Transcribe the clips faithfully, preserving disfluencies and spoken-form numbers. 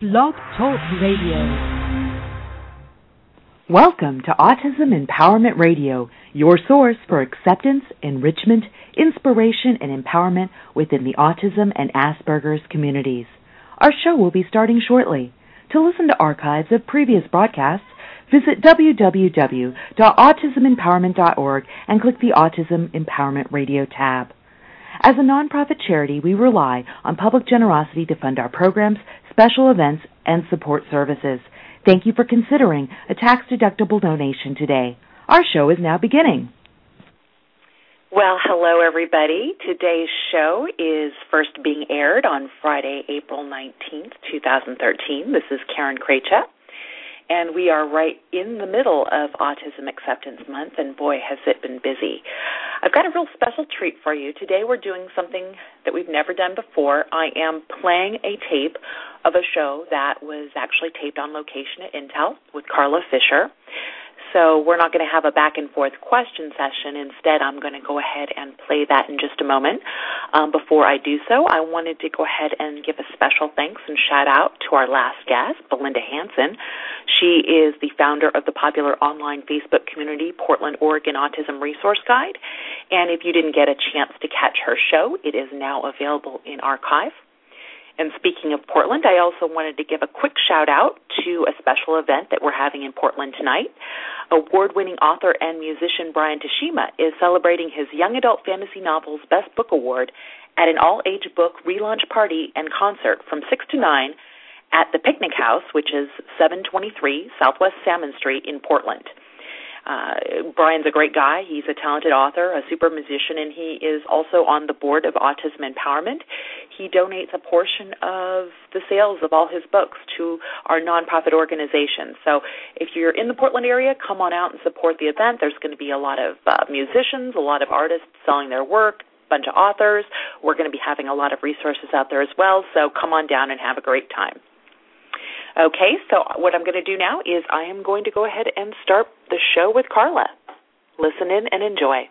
Blog Talk Radio. Welcome to Autism Empowerment Radio, your source for acceptance, enrichment, inspiration, and empowerment within the autism and Asperger's communities. Our show will be starting shortly. To listen to archives of previous broadcasts, visit w w w dot autism empowerment dot org and click the Autism Empowerment Radio tab. As a nonprofit charity, we rely on public generosity to fund our programs, special events, and support services. Thank you for considering a tax-deductible donation today. Our show is now beginning. Well, hello, everybody. Today's show is first being aired on Friday, April nineteenth, twenty thirteen. This is Karen Krejci, and we are right in the middle of Autism Acceptance Month, and boy, has it been busy. I've got a real special treat for you. Today we're doing something that we've never done before. I am playing a tape of a show that was actually taped on location at Intel with Carla Fisher. So we're not going to have a back-and-forth question session. Instead, I'm going to go ahead and play that in just a moment. Um, before I do so, I wanted to go ahead and give a special thanks and shout-out to our last guest, Belinda Hanson. She is the founder of the popular online Facebook community, Portland, Oregon Autism Resource Guide. And if you didn't get a chance to catch her show, it is now available in archive. And speaking of Portland, I also wanted to give a quick shout-out to a special event that we're having in Portland tonight. Award-winning author and musician Brian Tashima is celebrating his Young Adult Fantasy Novels Best Book Award at an all-age book relaunch party and concert from six to nine at the Picnic House, which is seven twenty-three Southwest Salmon Street in Portland. Uh, Brian's a great guy. He's a talented author, a super musician, and he is also on the board of Autism Empowerment. He donates a portion of the sales of all his books to our nonprofit organization. So if you're in the Portland area, come on out and support the event. There's going to be a lot of uh, musicians, a lot of artists selling their work, a bunch of authors. We're going to be having a lot of resources out there as well, so come on down and have a great time. Okay, so what I'm going to do now is I am going to go ahead and start the show with Carla. Listen in and enjoy.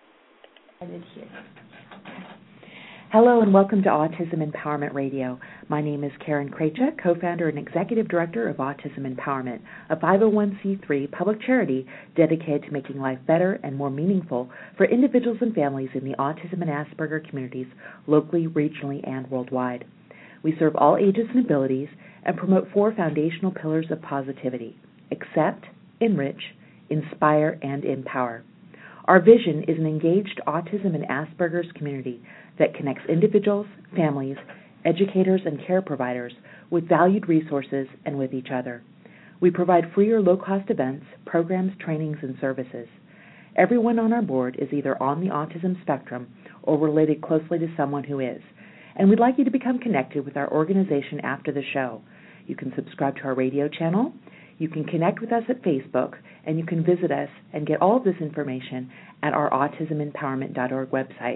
Hello and welcome to Autism Empowerment Radio. My name is Karen Krejci, co-founder and executive director of Autism Empowerment, a five oh one c three public charity dedicated to making life better and more meaningful for individuals and families in the autism and Asperger communities locally, regionally, and worldwide. We serve all ages and abilities and promote four foundational pillars of positivity: accept, enrich, inspire, and empower. Our vision is an engaged autism and Asperger's community that connects individuals, families, educators, and care providers with valued resources and with each other. We provide free or low-cost events, programs, trainings, and services. Everyone on our board is either on the autism spectrum or related closely to someone who is, and we'd like you to become connected with our organization after the show. You can subscribe to our radio channel, you can connect with us at Facebook, and you can visit us and get all of this information at our autism empowerment dot org website.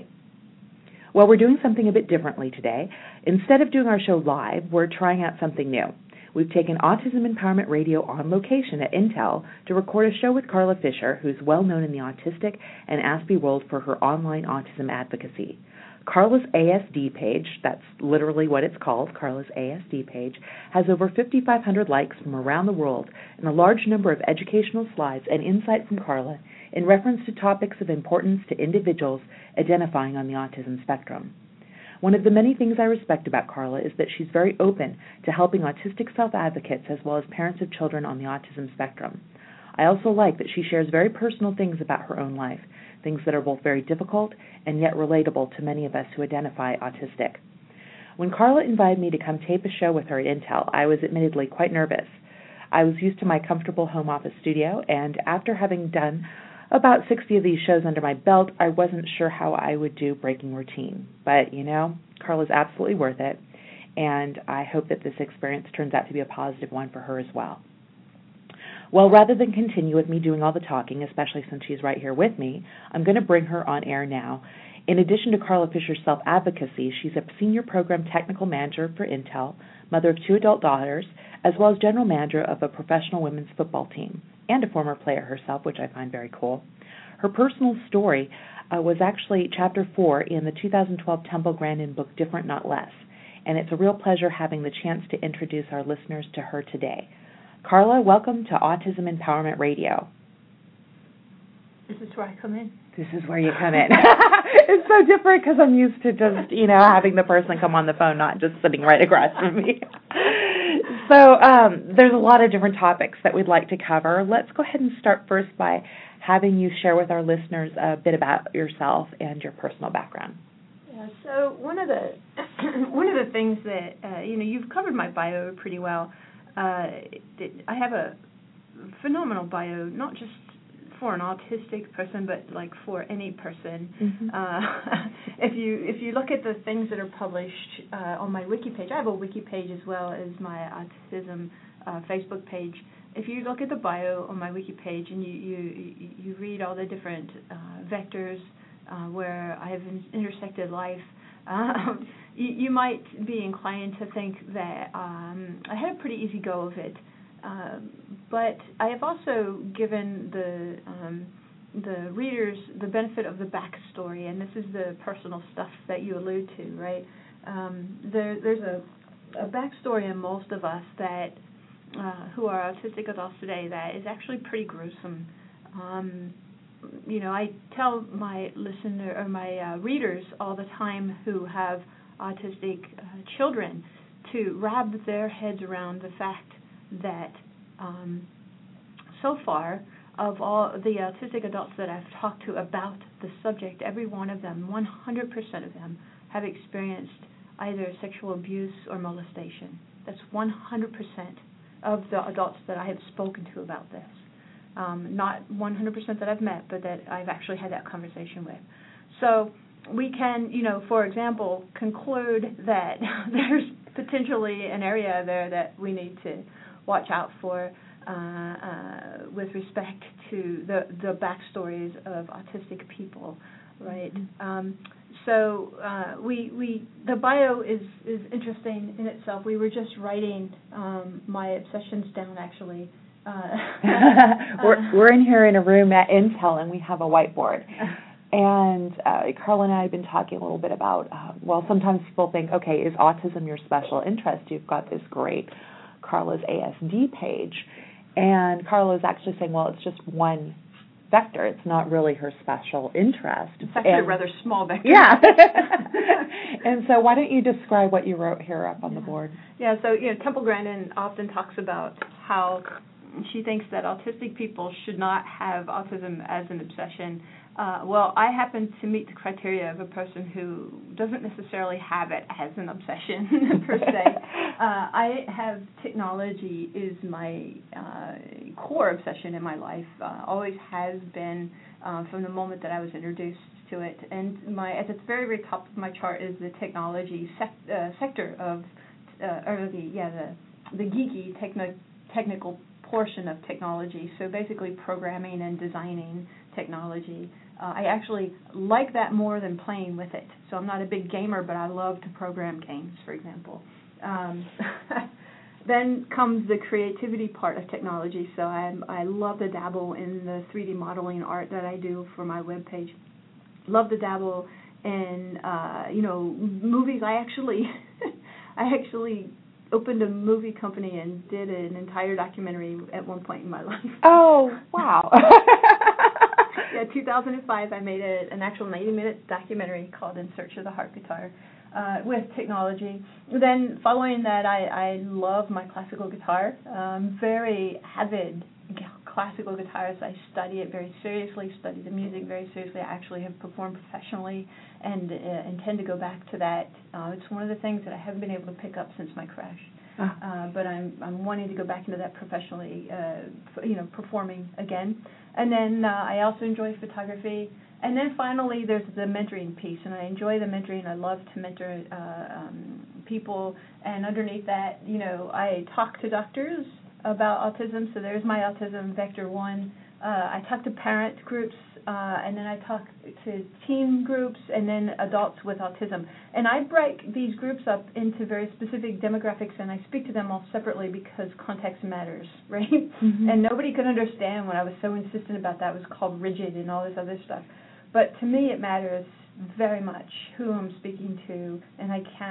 Well, we're doing something a bit differently today. Instead of doing our show live, we're trying out something new. We've taken Autism Empowerment Radio on location at Intel to record a show with Carla Fisher, who's well known in the autistic and Aspie world for her online autism advocacy. Carla's A S D page, that's literally what it's called, Carla's A S D page, has over fifty-five hundred likes from around the world and a large number of educational slides and insight from Carla in reference to topics of importance to individuals identifying on the autism spectrum. One of the many things I respect about Carla is that she's very open to helping autistic self-advocates as well as parents of children on the autism spectrum. I also like that she shares very personal things about her own life, things that are both very difficult and yet relatable to many of us who identify autistic. When Carla invited me to come tape a show with her at Intel, I was admittedly quite nervous. I was used to my comfortable home office studio, and after having done about sixty of these shows under my belt, I wasn't sure how I would do breaking routine. But, you know, Carla's absolutely worth it, and I hope that this experience turns out to be a positive one for her as well. Well, rather than continue with me doing all the talking, especially since she's right here with me, I'm going to bring her on air now. In addition to Carla Fisher's self-advocacy, she's a senior program technical manager for Intel, mother of two adult daughters, as well as general manager of a professional women's football team, and a former player herself, which I find very cool. Her personal story uh, was actually chapter four in the two thousand twelve Temple Grandin book, Different Not Less, and it's a real pleasure having the chance to introduce our listeners to her today. Carla, welcome to Autism Empowerment Radio. This is where I come in. This is where you come in. It's so different because I'm used to just, you know, having the person come on the phone, not just sitting right across from me. So um, there's a lot of different topics that we'd like to cover. Let's go ahead and start first by having you share with our listeners a bit about yourself and your personal background. Yeah, so one of the one of the things that uh, you know, you've covered my bio pretty well. Uh, I have a phenomenal bio, not just for an autistic person, but like for any person. Mm-hmm. Uh, if you if you look at the things that are published uh, on my wiki page, I have a wiki page as well as my autism uh, Facebook page. If you look at the bio on my wiki page and you you, you read all the different uh, vectors uh, where I have intersected life, um, you, you might be inclined to think that um, I had a pretty easy go of it. Uh, but I have also given the um, the readers the benefit of the backstory, and this is the personal stuff that you allude to, right? Um, there, there's a, a backstory in most of us that uh, who are autistic adults today that is actually pretty gruesome. Um, you know, I tell my listener or my uh, readers all the time who have autistic uh, children to wrap their heads around the fact that um, so far, of all the autistic adults that I've talked to about the subject, every one of them, one hundred percent of them, have experienced either sexual abuse or molestation. That's one hundred percent of the adults that I have spoken to about this. Um, not one hundred percent that I've met, but that I've actually had that conversation with. So we can, you know, for example, conclude that there's potentially an area there that we need to watch out for uh, uh, with respect to the, the backstories of autistic people, right? Mm-hmm. Um, so uh, we we the bio is, is interesting in itself. We were just writing um, my obsessions down, actually. Uh, we're we're in here in a room at Intel, and we have a whiteboard. And uh, Carla and I have been talking a little bit about, uh, well, sometimes people think, okay, is autism your special interest? You've got this great Carla's A S D page. And Carla is actually saying, well, it's just one vector. It's not really her special interest. It's actually and, a rather small vector. Yeah. And so why don't you describe what you wrote here up on yeah. the board? Yeah, so, you know, Temple Grandin often talks about how she thinks that autistic people should not have autism as an obsession. Uh, well, I happen to meet the criteria of a person who doesn't necessarily have it as an obsession, per se. Uh, I have technology is my uh, core obsession in my life, uh, always has been uh, from the moment that I was introduced to it. And my at the very, very top of my chart is the technology sec- uh, sector of, uh, or the, yeah, the, the geeky techno- technical portion of technology, so basically programming and designing technology. Uh, I actually like that more than playing with it. So I'm not a big gamer, but I love to program games, for example. Um, then comes the creativity part of technology. So I'm, I love to dabble in the three D modeling art that I do for my webpage. Love to dabble in, uh, you know, movies. I actually, I actually opened a movie company and did an entire documentary at one point in my life. Oh, wow. Yeah, two thousand five, I made a, an actual ninety-minute documentary called In Search of the Heart Guitar uh, with technology. Then following that, I, I love my classical guitar. I'm very avid classical guitarist. I study it very seriously, study the music very seriously. I actually have performed professionally and uh, intend to go back to that. Uh, it's one of the things that I haven't been able to pick up since my crash. Uh, but I'm I'm wanting to go back into that professionally, uh, you know, performing again. And then uh, I also enjoy photography. And then finally, there's the mentoring piece, and I enjoy the mentoring. I love to mentor uh, um, people. And underneath that, you know, I talk to doctors about autism. So there's my autism vector one. Uh, I talk to parent groups, uh, and then I talk to teen groups, and then adults with autism. And I break these groups up into very specific demographics, and I speak to them all separately because context matters, right? Mm-hmm. And nobody could understand when I was so insistent about that. It was called rigid and all this other stuff. But to me, it matters very much who I'm speaking to, and I can't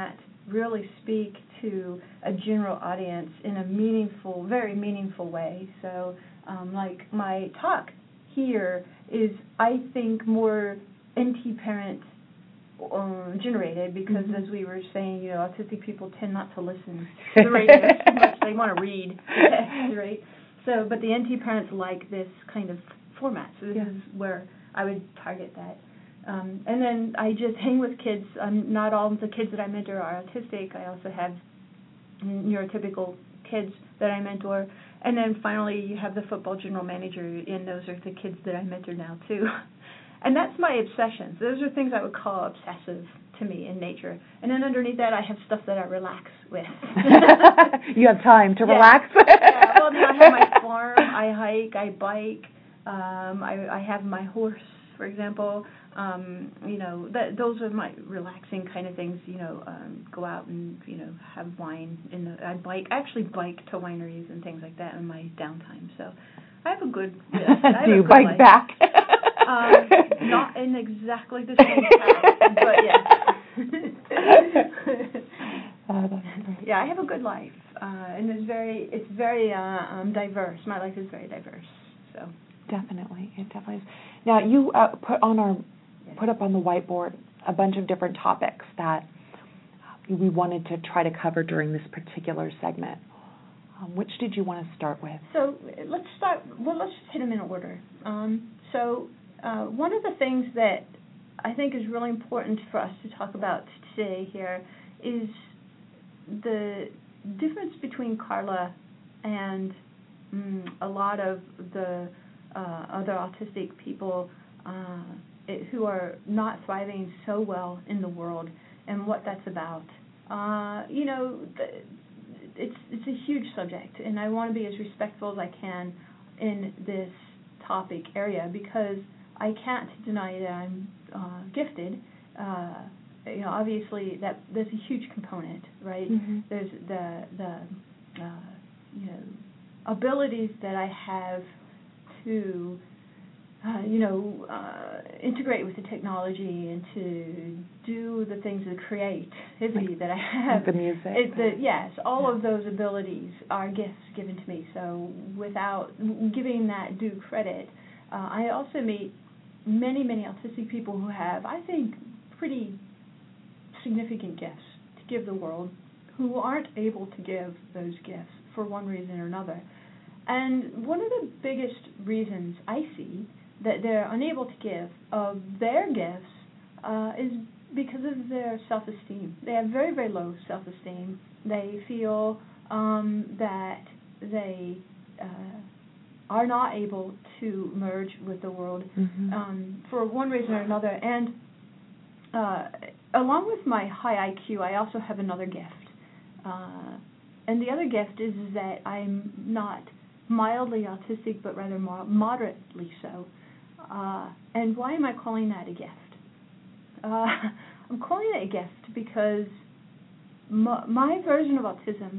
really speak to a general audience in a meaningful, very meaningful way. So, um, like my talk here is, I think, more N T parent uh, generated because, mm-hmm. as we were saying, you know, autistic people tend not to listen to the radio so much; they want to read the text, right? So, but the N T parents like this kind of format. So this yeah. is where I would target that. Um, and then I just hang with kids. Um, not all of the kids that I mentor are autistic. I also have neurotypical kids that I mentor. And then finally, you have the football general manager, and those are the kids that I mentor now, too. And that's my obsessions. Those are things I would call obsessive to me in nature. And then underneath that, I have stuff that I relax with. You have time to yeah. relax? Yeah, well, then I have my farm. I hike. I bike. Um, I, I have my horse, for example. Um, you know, that, those are my relaxing kind of things, you know, um, go out and, you know, have wine. In the, I bike, I actually bike to wineries and things like that in my downtime. So I have a good, yes, I have Do you a good bike life. back? um, not in exactly the same path, but yes. Oh, that's great. Yeah, I have a good life, uh, and it's very, it's very uh, um, diverse. My life is very diverse, so. Definitely, it definitely is. Now, you uh, put on our put up on the whiteboard a bunch of different topics that we wanted to try to cover during this particular segment. Um, which did you want to start with? So let's start, well, let's just hit them in order. Um, so uh, one of the things that I think is really important for us to talk about today here is the difference between Carla and mm, a lot of the uh, other autistic people uh, it, who are not thriving so well in the world, and what that's about. Uh, you know, the, it's it's a huge subject, and I want to be as respectful as I can in this topic area because I can't deny that I'm uh, gifted. Uh, you know, obviously that there's a huge component, right? Mm-hmm. There's the the uh, you know abilities that I have to uh, you know uh, integrate with the technology and to do the things, the creativity like, that I have. Like the music. It, the, yes, all yeah. of those abilities are gifts given to me. So without giving that due credit, uh, I also meet many, many autistic people who have, I think, pretty significant gifts to give the world who aren't able to give those gifts for one reason or another. And one of the biggest reasons I see that they're unable to give of their gifts uh, is because of their self-esteem. They have very, very low self-esteem. They feel um, that they uh, are not able to merge with the world mm-hmm. um, for one reason or another. And uh, along with my high I Q, I also have another gift. Uh, and the other gift is, is that I'm not mildly autistic, but rather mo- moderately so. Uh, and why am I calling that a gift? Uh, I'm calling it a gift because my, my version of autism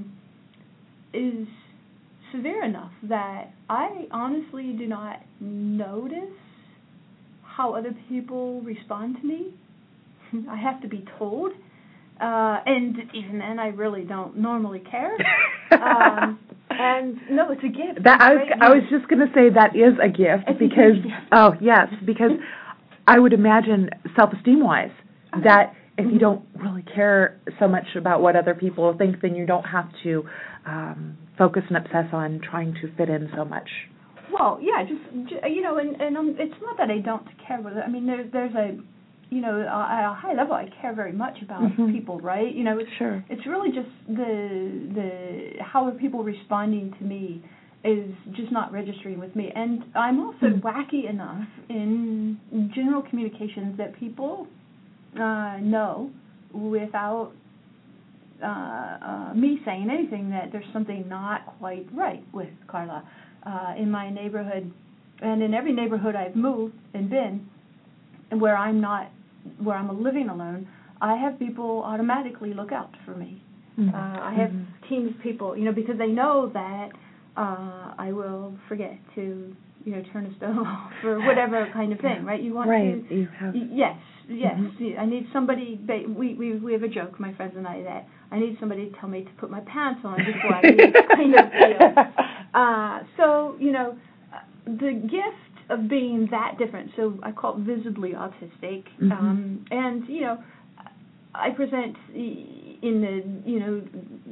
is severe enough that I honestly do not notice how other people respond to me. I have to be told. Uh, and even then, I really don't normally care. Um, and no, it's a gift. That I was, I was just going to say that is a gift it's because, a gift. oh, yes, because I would imagine self-esteem-wise uh-huh. that if you don't really care so much about what other people think, then you don't have to um, focus and obsess on trying to fit in so much. Well, yeah, just, you know, and, and um, it's not that I don't care. But I mean, there, there's a, you know, at a high level, I care very much about mm-hmm. people, right? You know, it's, sure. It's really just the the how are people responding to me is just not registering with me. And I'm also mm-hmm. wacky enough in general communications that people uh, know without uh, uh, me saying anything that there's something not quite right with Carla. Uh, in my neighborhood, and in every neighborhood I've moved and been, where I'm not, where I'm living alone, I have people automatically look out for me. Mm-hmm. Uh, I have mm-hmm. teams of people, you know, because they know that uh, I will forget to, you know, turn a stove off or whatever kind of thing, right? You want right. to, you have. yes, yes. Mm-hmm. I need somebody. We we we have a joke, my friends and I, that I need somebody to tell me to put my pants on before I leave, kind of deal. Uh, so, you know, the gift of being that different, so I call it visibly autistic, mm-hmm. um, and, you know, I present in the, you know,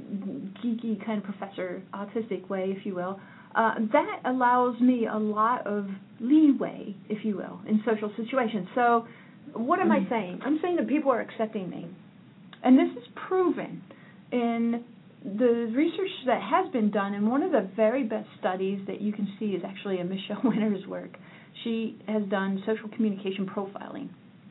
geeky kind of professor autistic way, if you will. Uh, that allows me a lot of leeway, if you will, in social situations. So what am I saying? I'm saying that people are accepting me. And this is proven in the research that has been done, and one of the very best studies that you can see is actually a Michelle Winner's work. She has done social communication profiling.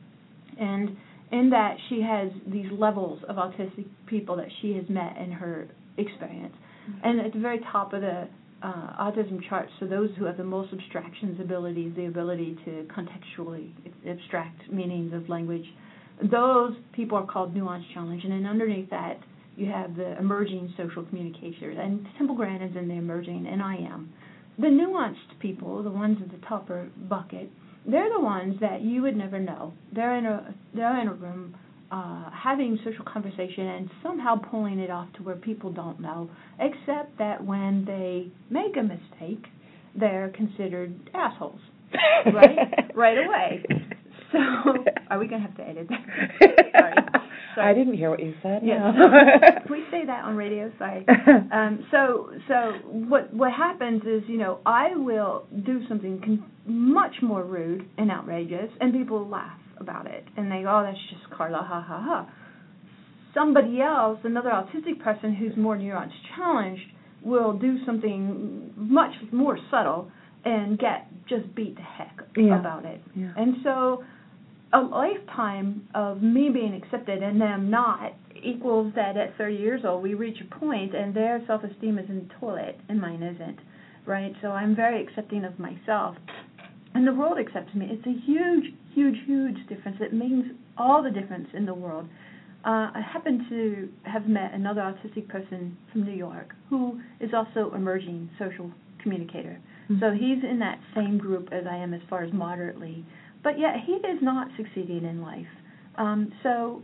And in that, she has these levels of autistic people that she has met in her experience. Mm-hmm. And at the very top of the uh, autism chart, so those who have the most abstractions abilities, the ability to contextually abstract meanings of language, those people are called nuance challenge. And then underneath that, you have the emerging social communicators. And Temple Grant is in the emerging, and I am. The nuanced people, the ones at the top bucket, they're the ones that you would never know. They're in a they're in a room uh, having social conversation and somehow pulling it off to where people don't know, except that when they make a mistake, they're considered assholes, right? Right away. So, are we going to have to edit that? Sorry. Sorry. I didn't hear what you said. Yes. No. Please say that on radio. Sorry. Um, so, so what what happens is, you know, I will do something con- much more rude and outrageous, and people laugh about it, and they go, "Oh, that's just Carla, ha ha ha." Somebody else, another autistic person who's more nuance challenged, will do something much more subtle and get just beat the heck yeah. about it. Yeah. And so a lifetime of me being accepted and them not equals that at thirty years old we reach a point and their self-esteem is in the toilet and mine isn't, right? So I'm very accepting of myself. And the world accepts me. It's a huge, huge, huge difference. It means all the difference in the world. Uh, I happen to have met another autistic person from New York who is also emerging social communicator. Mm-hmm. So he's in that same group as I am as far as moderately. But yet he is not succeeding in life. Um, so,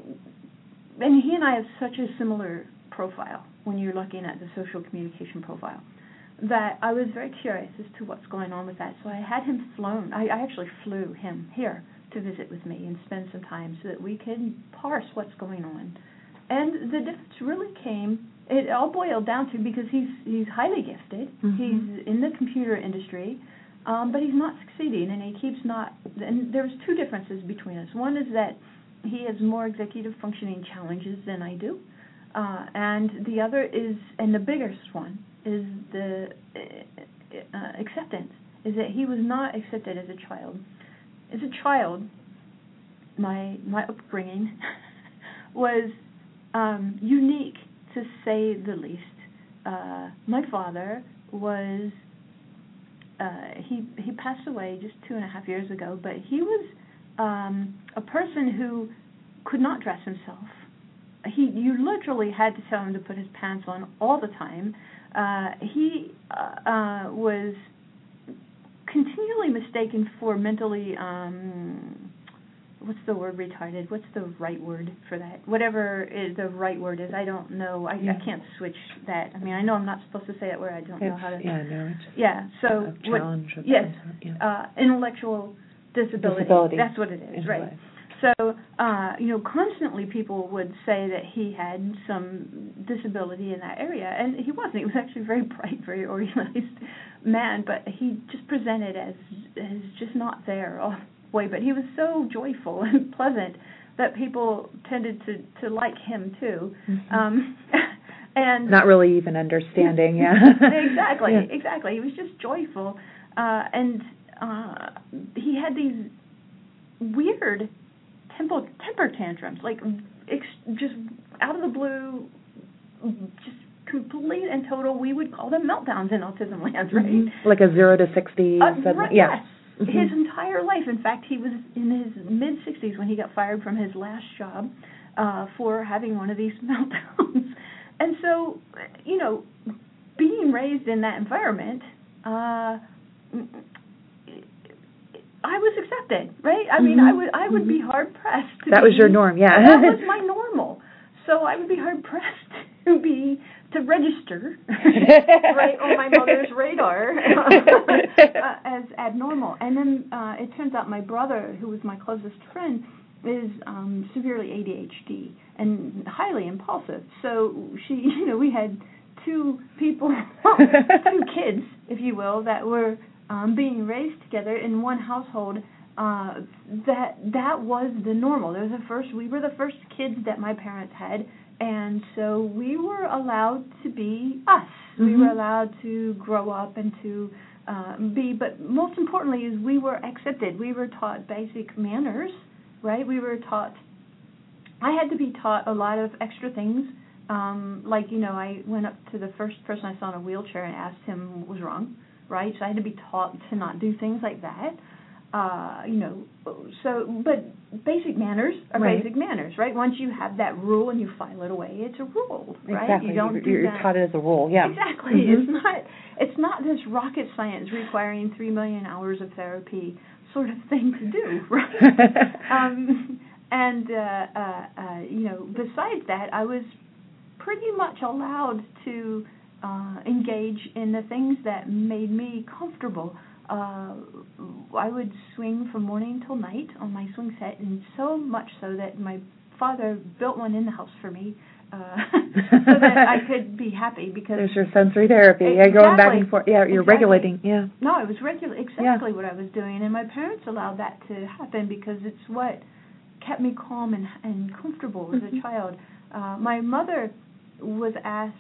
and he and I have such a similar profile when you're looking at the social communication profile, that I was very curious as to what's going on with that. So I had him flown. I, I actually flew him here to visit with me and spend some time so that we could parse what's going on. And the difference really came, it all boiled down to, because he's he's highly gifted, mm-hmm. he's in the computer industry, um, but he's not succeeding, and he keeps not, and there's two differences between us. One is that he has more executive functioning challenges than I do, uh, and the other is, and the biggest one, is the uh, acceptance, is that he was not accepted as a child. As a child, my my upbringing was um, unique, to say the least. Uh, my father was, uh, he he passed away just two and a half years ago, but he was um, a person who could not dress himself. He, you literally had to tell him to put his pants on all the time. Uh, he uh, uh, was continually mistaken for mentally, um, what's the word, retarded? What's the right word for that? Whatever is the right word is, I don't know. I, yeah. I can't switch that. I mean, I know I'm not supposed to say that word. I don't it's, know how to. Yeah, no, it's yeah. So a challenge. What, yes, yeah. uh, intellectual disability. disability. That's what it is, in right? life. So, uh, you know, constantly people would say that he had some disability in that area, and he wasn't. He was actually a very bright, very organized man, but he just presented as as just not there all the way. But he was so joyful and pleasant that people tended to, to like him too. Mm-hmm. Um, and not really even understanding, yeah. exactly, yeah. exactly. He was just joyful, uh, and uh, he had these weird temper, temper tantrums, like ex- just out of the blue, just complete and total, we would call them meltdowns in autism land, right? Mm-hmm. Like a zero to sixty. Uh, right, yeah. Yes. Mm-hmm. His entire life. In fact, he was in his mid-sixties when he got fired from his last job uh, for having one of these meltdowns. And so, you know, being raised in that environment, uh, I was accepted, right? I mean, mm-hmm. I would I would be hard pressed. To that be, was your norm, yeah. That was my normal. so I would be hard-pressed to be, to register, right, on my mother's radar uh, as abnormal. And then uh, it turns out my brother, who was my closest friend, is um, severely A D H D and highly impulsive. So she, you know, we had two people, two kids, if you will, that were um, being raised together in one household. Uh, that that was the normal. There was the first. We were the first kids that my parents had, and so we were allowed to be us. Mm-hmm. We were allowed to grow up and to uh, be. But most importantly, is we were accepted. We were taught basic manners, right? We were taught. I had to be taught a lot of extra things. Um, like, you know, I went up to the first person I saw in a wheelchair and asked him what was wrong, right? So I had to be taught to not do things like that. Uh, you know, so, but basic manners are right. basic manners, right? Once you have that rule and you file it away, it's a rule, right? Exactly. You don't you're, do you're that. taught it as a rule, yeah. Exactly. Mm-hmm. It's not, it's not this rocket science requiring three million hours of therapy sort of thing to do, right? um, and, uh, uh, uh, you know, besides that, I was pretty much allowed to uh, engage in the things that made me comfortable. Uh, I would swing from morning till night on my swing set, and so much so that my father built one in the house for me uh, so that I could be happy. Because there's your sensory therapy. Exactly. Yeah, going back and forth. Yeah, you're exactly. regulating. Yeah. No, it was regular. Exactly yeah. what I was doing, and my parents allowed that to happen because it's what kept me calm and and comfortable as mm-hmm. a child. Uh, my mother was asked.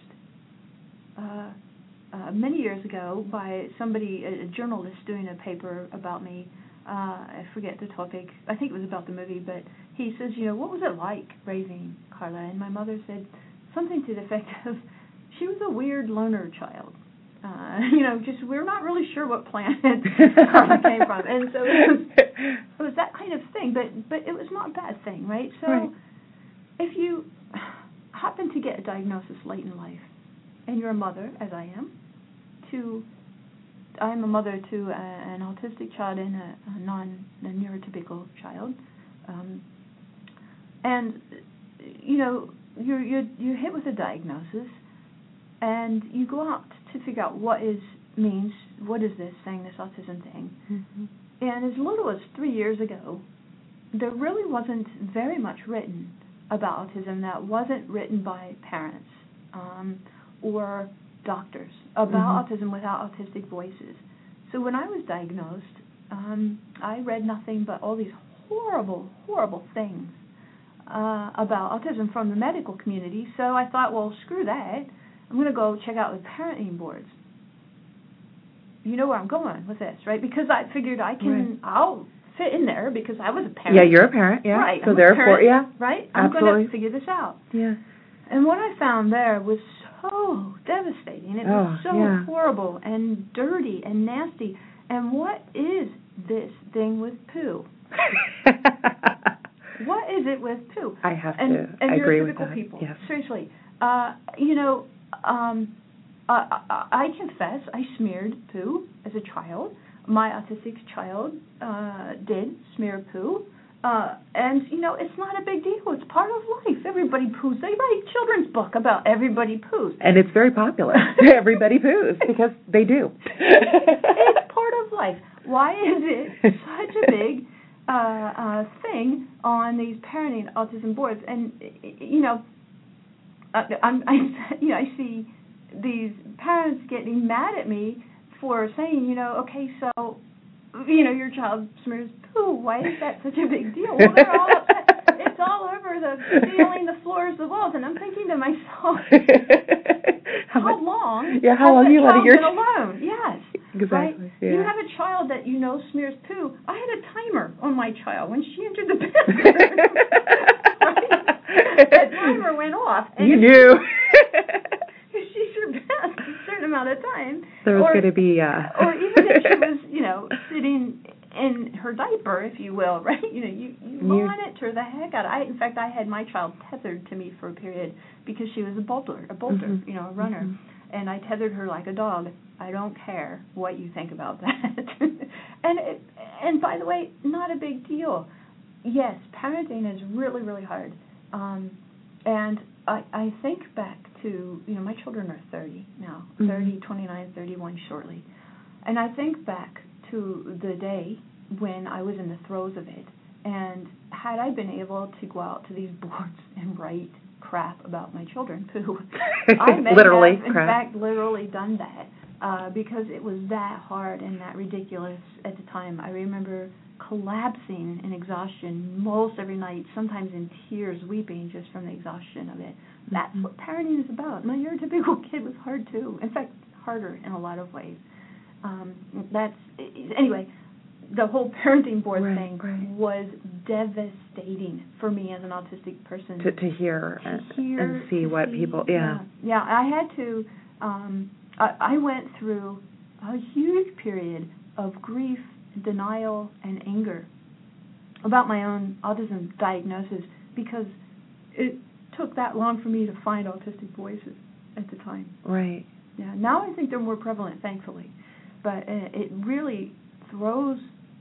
Uh, Uh, many years ago by somebody, a, a journalist doing a paper about me. Uh, I forget the topic. I think it was about the movie, but he says, you know, what was it like raising Carla? And my mother said something to the effect of, she was a weird loner child. Uh, you know, just we're not really sure what planet Carla came from. And so it was, it was that kind of thing, but, but it was not a bad thing, right? So right. if you happen to get a diagnosis late in life, and you're a mother, as I am, to, I'm a mother to a, an autistic child and a, a non-neurotypical child, um, and you know you're you're you're hit with a diagnosis, and you go out to figure out what is means what is this thing, this autism thing, mm-hmm. and as little as three years ago, there really wasn't very much written about autism that wasn't written by parents um, or doctors about mm-hmm. autism without autistic voices. So when I was diagnosed, um, I read nothing but all these horrible, horrible things uh, about autism from the medical community. So I thought, well, screw that. I'm going to go check out the parenting boards. You know where I'm going with this, right? Because I figured I can, right. I'll fit in there because I was a parent. Yeah, you're a parent, yeah. Right. So I'm therefore, parent, yeah. Right? I'm going to figure this out. Yeah. And what I found there was so devastating. It was oh, so yeah. horrible and dirty and nasty. And what is this thing with poo? What is it with poo? I have and, to and agree with neurotypical that. people. Yes. Seriously. Uh, you know, um, uh, I, I confess I smeared poo as a child. My autistic child uh, did smear poo. Uh, and, you know, it's not a big deal. It's part of life. Everybody poos. They write a children's book about everybody poos. And it's very popular. Everybody poos because they do. It's part of life. Why is it such a big uh, uh, thing on these parenting autism boards? And, you know, I, I'm, I, you know, I see these parents getting mad at me for saying, you know, okay, so, you know, your child smears poo. Why is that such a big deal? Well, they're all upset. It's all over the ceiling, the floors, the walls, and I'm thinking to myself, how, how long? Yeah, how long has you that letting your child been alone? Yes, exactly. Right? Yeah. You have a child that you know smears poo. I had a timer on my child when she entered the bathroom. Right? That timer went off. And you knew. If she surpassed a certain amount of time, there was or, going to be, uh... or even if she was, you know, sitting in her diaper, if you will, right? You know, you, you monitor the heck out of it. I, in fact, I had my child tethered to me for a period because she was a bolter, a bolter, mm-hmm. you know, a runner, mm-hmm. and I tethered her like a dog. I don't care what you think about that. and it, and by the way, not a big deal. Yes, parenting is really, really hard. Um, and I, I think back to, you know, my children are thirty now, mm-hmm. thirty, twenty-nine, thirty-one shortly. And I think back to the day when I was in the throes of it. And had I been able to go out to these boards and write crap about my children, who I may literally have, in crap. fact, literally done that, uh, because it was that hard and that ridiculous at the time. I remember collapsing in exhaustion most every night, sometimes in tears, weeping just from the exhaustion of it. That's mm-hmm. what parenting is about. My neurotypical kid was hard, too. In fact, harder in a lot of ways. Um, that's, anyway, the whole parenting board right, thing right. was devastating for me as an autistic person. To, to hear, to and, hear and see to what see, people, yeah. yeah. Yeah, I had to, um, I, I went through a huge period of grief, denial, and anger about my own autism diagnosis because it took that long for me to find autistic voices at the time. Right. Yeah, now I think they're more prevalent, thankfully. But uh, it really throws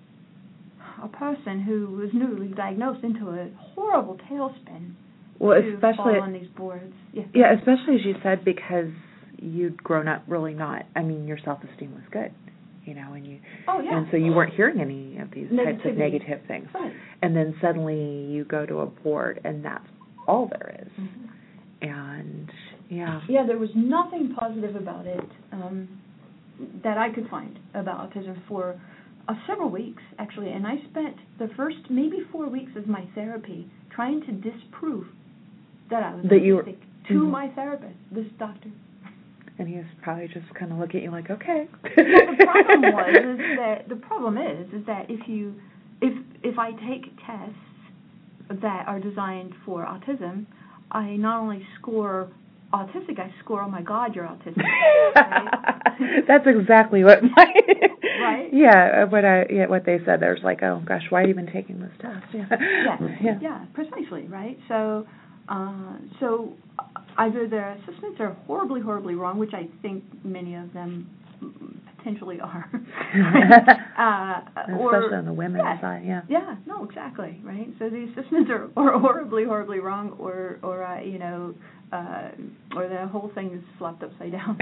a person who was newly diagnosed into a horrible tailspin. Well, to especially fall on these boards. Yeah. yeah, especially as you said, because you'd grown up really not. I mean, your self-esteem was good, you know, and you. Oh yeah. And so you weren't hearing any of these Negativity. types of negative things. Right. And then suddenly you go to a board, and that's all there is. Mm-hmm. And yeah. Yeah, there was nothing positive about it um, that I could find about autism for uh, several weeks, actually. And I spent the first maybe four weeks of my therapy trying to disprove that I was that you were, autistic to mm-hmm. my therapist, this doctor. And he was probably just kind of looking at you like, okay. Well, the problem was is that the problem is is that if you if if I take tests that are designed for autism, I not only score autistic, I score, oh my God, you're autistic. Right? That's exactly what my right. Yeah, what I yeah what they said. There's like, oh gosh, why are you even taking this test? Yeah, yeah, yeah, yeah precisely. Right. So, uh, so either their assessments are horribly, horribly wrong, which I think many of them potentially are, right? uh, or, especially on the women's yeah, side. Yeah. Yeah. No, exactly. Right. So the assessments are, are horribly, horribly wrong, or or uh, you know. Uh, or the whole thing is flopped upside down.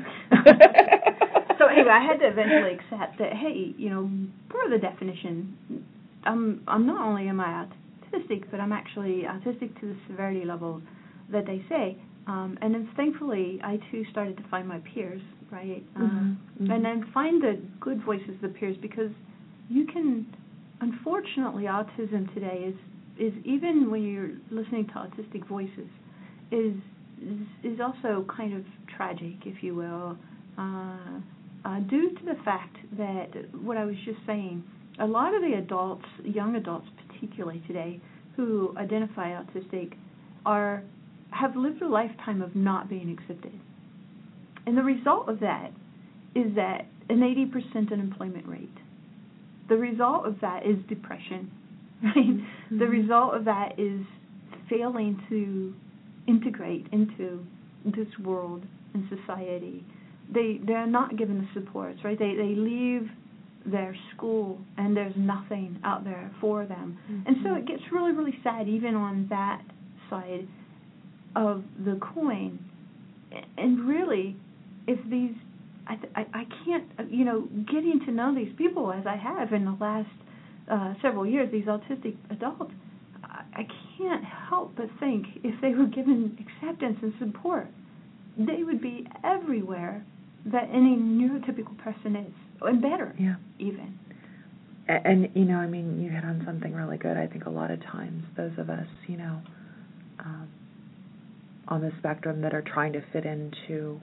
So anyway, I had to eventually accept that, hey, you know, per the definition, I'm I'm not only am I autistic, but I'm actually autistic to the severity level that they say. Um, and then thankfully, I too started to find my peers, right? Mm-hmm, um, mm-hmm. And then find the good voices of the peers, because you can, unfortunately, autism today is is even when you're listening to autistic voices, is is also kind of tragic, if you will, uh, uh, due to the fact that what I was just saying, a lot of the adults, young adults particularly today, who identify autistic, are have lived a lifetime of not being accepted, and the result of that is that an eighty percent unemployment rate. The result of that is depression, right? Mm-hmm. The result of that is failing to integrate into this world and society. They they're not given the supports, right? They they leave their school and there's nothing out there for them, mm-hmm. and so it gets really really sad even on that side of the coin. And really, if these I I, I can't you know getting to know these people as I have in the last uh, several years, these autistic adults, I can't help but think if they were given acceptance and support, they would be everywhere that any neurotypical person is, and better, yeah. even. And, and, you know, I mean, you hit on something really good. I think a lot of times those of us, you know, um, on the spectrum that are trying to fit into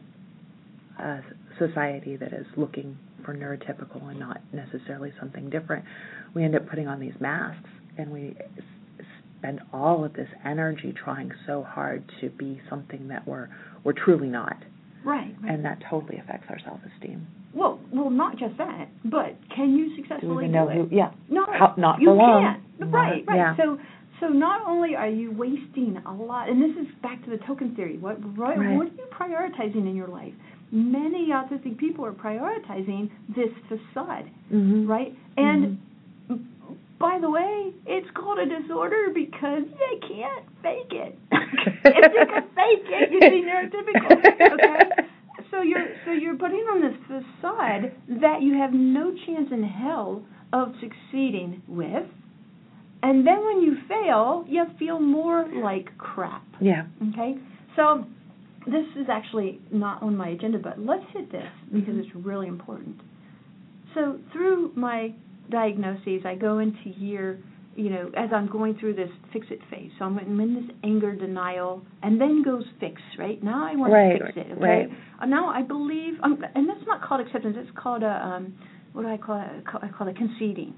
a society that is looking for neurotypical and not necessarily something different, we end up putting on these masks, and we spend all of this energy trying so hard to be something that we're we're truly not. Right. right. And that totally affects our self-esteem. Well, well, not just that, but can you successfully do, we do know it? Who, yeah. No, How, not you for long. can't. Right, right. Yeah. So, so not only are you wasting a lot, and this is back to the token theory. What right, right. what are you prioritizing in your life? Many autistic people are prioritizing this facade, mm-hmm. right? And mm-hmm. by the way, it's called a disorder because you can't fake it. If you can fake it, you'd be neurotypical. Okay? So you're so you're putting on this facade that you have no chance in hell of succeeding with, and then when you fail, you feel more like crap. Yeah. Okay? So this is actually not on my agenda, but let's hit this because mm-hmm. it's really important. So through my diagnoses, I go into year, you know, as I'm going through this fix-it phase. So I'm in this anger denial, and then goes fix, right? Now I want right, to fix it, okay? Right. Uh, now I believe, um, and that's not called acceptance, it's called a, um, what do I call it? I call it conceding.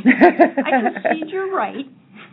I concede you're right.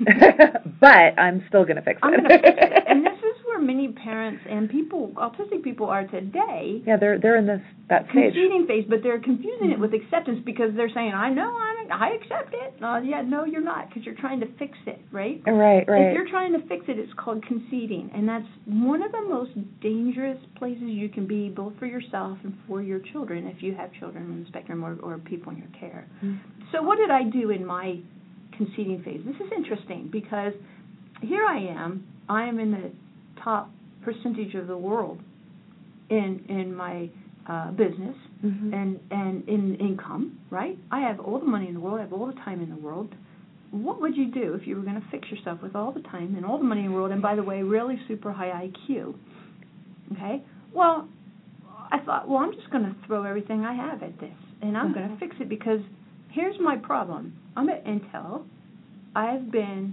But I'm still going to fix it. I'm going to fix it. And this is where many parents and people, autistic people are today. Yeah, they're they're in this that stage. Conceding phase, but they're confusing it with acceptance because they're saying, I know, I, I accept it. Uh, yeah, no, you're not, because you're trying to fix it, right? Right, right. If you're trying to fix it, it's called conceding. And that's one of the most dangerous places you can be, both for yourself and for your children, if you have children on the spectrum or, or people in your care. Mm-hmm. So what did I do in my conceding phase? This is interesting because here I am. I am in the top percentage of the world in in my uh, business mm-hmm. and and in income. Right? I have all the money in the world. I have all the time in the world. What would you do if you were going to fix yourself with all the time and all the money in the world? And by the way, really super high I Q. Okay. Well, I thought, well, I'm just going to throw everything I have at this, and I'm mm-hmm. going to fix it because here's my problem. I'm at Intel. I've been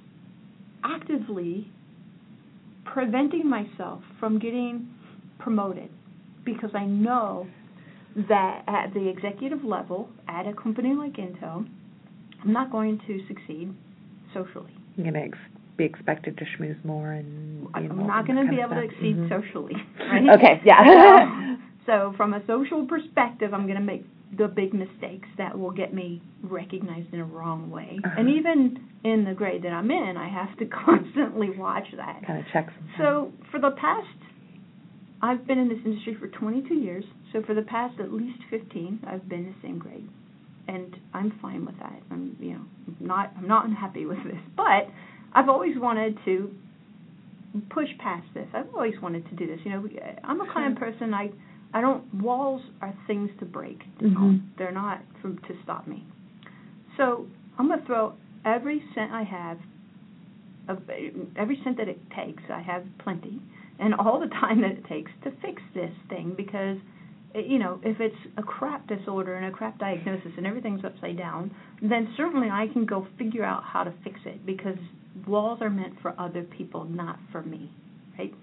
actively preventing myself from getting promoted because I know that at the executive level, at a company like Intel, I'm not going to succeed socially. You're going to ex- be expected to schmooze more and be I'm not going to be able to succeed mm-hmm. socially. Right? Okay, yeah. So, so from a social perspective, I'm going to make the big mistakes that will get me recognized in a wrong way. Uh-huh. And even in the grade that I'm in, I have to constantly watch that. Kind of check. So for the past, I've been in this industry for twenty-two years. So for the past at least fifteen, I've been the same grade, and I'm fine with that. I'm, you know, not I'm not unhappy with this, but I've always wanted to push past this. I've always wanted to do this. You know, I'm a kind of person. I I don't, walls are things to break down. Mm-hmm. They're not from, to stop me. So I'm going to throw every cent I have, of every cent that it takes, I have plenty, and all the time that it takes to fix this thing because, you know, if it's a crap disorder and a crap diagnosis and everything's upside down, then certainly I can go figure out how to fix it because walls are meant for other people, not for me, right?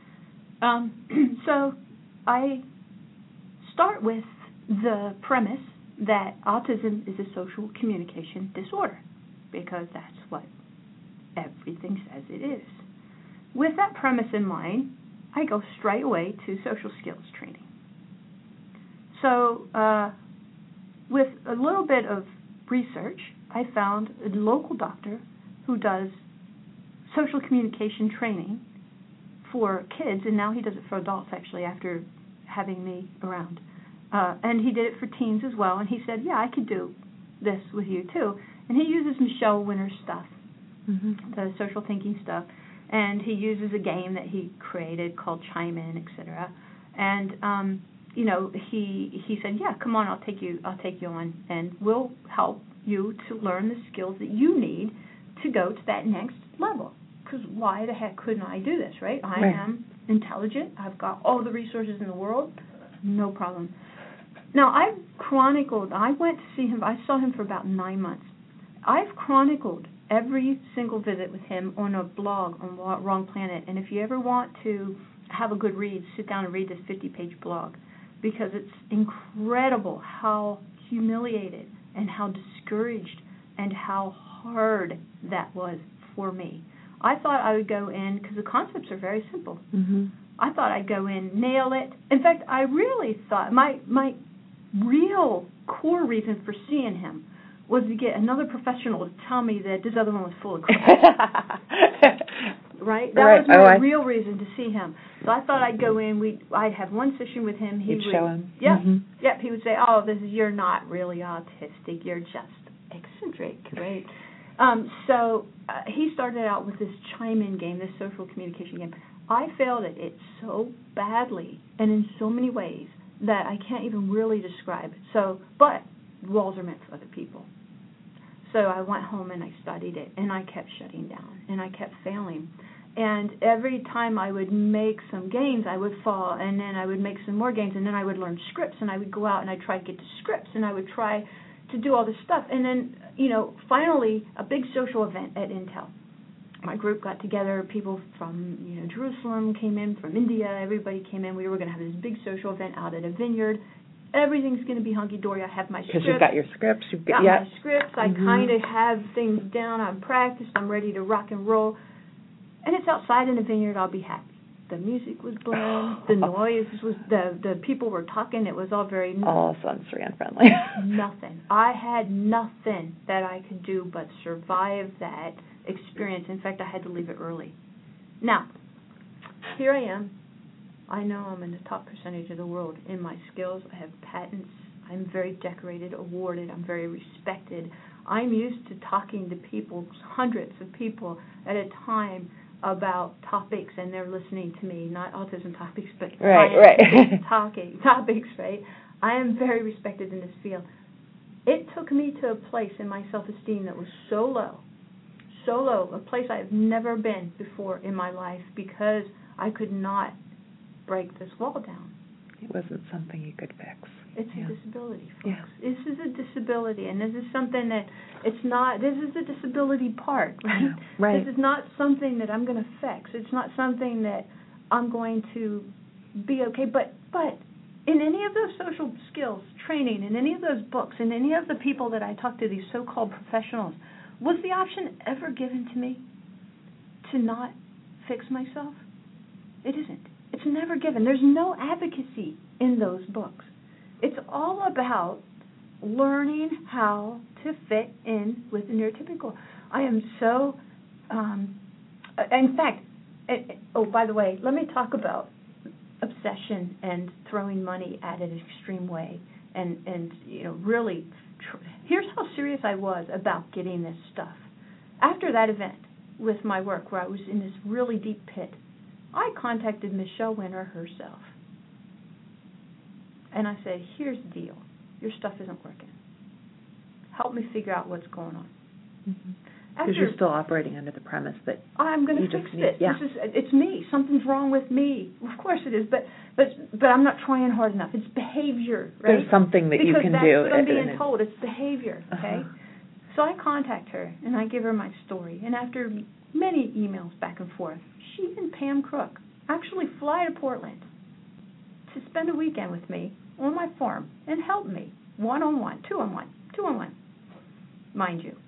Um, so I start with the premise that autism is a social communication disorder because that's what everything says it is. With that premise in mind, I go straight away to social skills training. So uh, with a little bit of research, I found a local doctor who does social communication training for kids, and now he does it for adults actually after having me around. Uh, and he did it for teens as well, and he said, yeah, I could do this with you too. And he uses Michelle Winner's stuff, mm-hmm. the social thinking stuff, and he uses a game that he created called Chime In, et cetera. And, um, you know, he he said, yeah, come on, I'll take you, I'll take you on, and we'll help you to learn the skills that you need to go to that next level. Because why the heck couldn't I do this, right? I right. am intelligent. I've got all the resources in the world. No problem. Now, I've chronicled, I went to see him, I saw him for about nine months. I've chronicled every single visit with him on a blog on Wrong Planet. And if you ever want to have a good read, sit down and read this fifty-page blog because it's incredible how humiliated and how discouraged and how hard that was for me. I thought I would go in, because the concepts are very simple. Mm-hmm. I thought I'd go in, nail it. In fact, I really thought, my my real core reason for seeing him was to get another professional to tell me that this other one was full of crap. Right? That right. was my oh, I... real reason to see him. So I thought I'd go in, we'd, I'd have one session with him. He You'd would show him. Yep, mm-hmm. yep. He would say, oh, this is, you're not really autistic, you're just eccentric, right? Um, so uh, he started out with this chime-in game, this social communication game. I failed at it so badly and in so many ways that I can't even really describe it. So, but walls are meant for other people. So I went home and I studied it, and I kept shutting down, and I kept failing. And every time I would make some gains, I would fall, and then I would make some more gains, and then I would learn scripts, and I would go out and I'd try to get to scripts, and I would try to do all this stuff. And then, you know, finally, a big social event at Intel. My group got together. People from, you know, Jerusalem came in, from India. Everybody came in. We were going to have this big social event out at a vineyard. Everything's going to be hunky-dory. I have my scripts. Because you've got your scripts. You've got, got yeah. my scripts. I mm-hmm. kind of have things down. I'm practiced. I'm ready to rock and roll. And it's outside in a vineyard. I'll be happy. The music was blaring. The noise was, the the people were talking. It was all very... all sensory unfriendly. Nothing. I had nothing that I could do but survive that experience. In fact, I had to leave it early. Now, here I am. I know I'm in the top percentage of the world in my skills. I have patents. I'm very decorated, awarded. I'm very respected. I'm used to talking to people, hundreds of people at a time, about topics, and they're listening to me, not autism topics, but right, right. talking topics, right? I am very respected in this field. It took me to a place in my self-esteem that was so low, so low, a place I have never been before in my life, because I could not break this wall down. It wasn't something you could fix. It's yeah. a disability, folks. Yeah. This is a disability, and this is something that it's not, this is the disability part, right? Yeah. Right. This is not something that I'm going to fix. It's not something that I'm going to be okay, but, but in any of those social skills training, in any of those books, in any of the people that I talk to, these so-called professionals, was the option ever given to me to not fix myself? It isn't. It's never given. There's no advocacy in those books. It's all about learning how to fit in with the neurotypical. I am so, um, in fact, it, oh, by the way, let me talk about obsession and throwing money at an extreme way. And, and you know, really, tr- here's how serious I was about getting this stuff. After that event with my work, where I was in this really deep pit, I contacted Michelle Winter herself. And I said, here's the deal. Your stuff isn't working. Help me figure out what's going on. Mm-hmm. Because you're still operating under the premise that I'm going to fix need, it. Yeah. This is, it's me. Something's wrong with me. Of course it is, but but but I'm not trying hard enough. It's behavior, right? There's something that because you can that's do. What I'm being told. It's behavior, okay? Uh-huh. So I contact her, and I give her my story. And after many emails back and forth, she and Pam Crook actually fly to Portland to spend a weekend with me on my farm and help me one-on-one, two-on-one, two-on-one, mind you.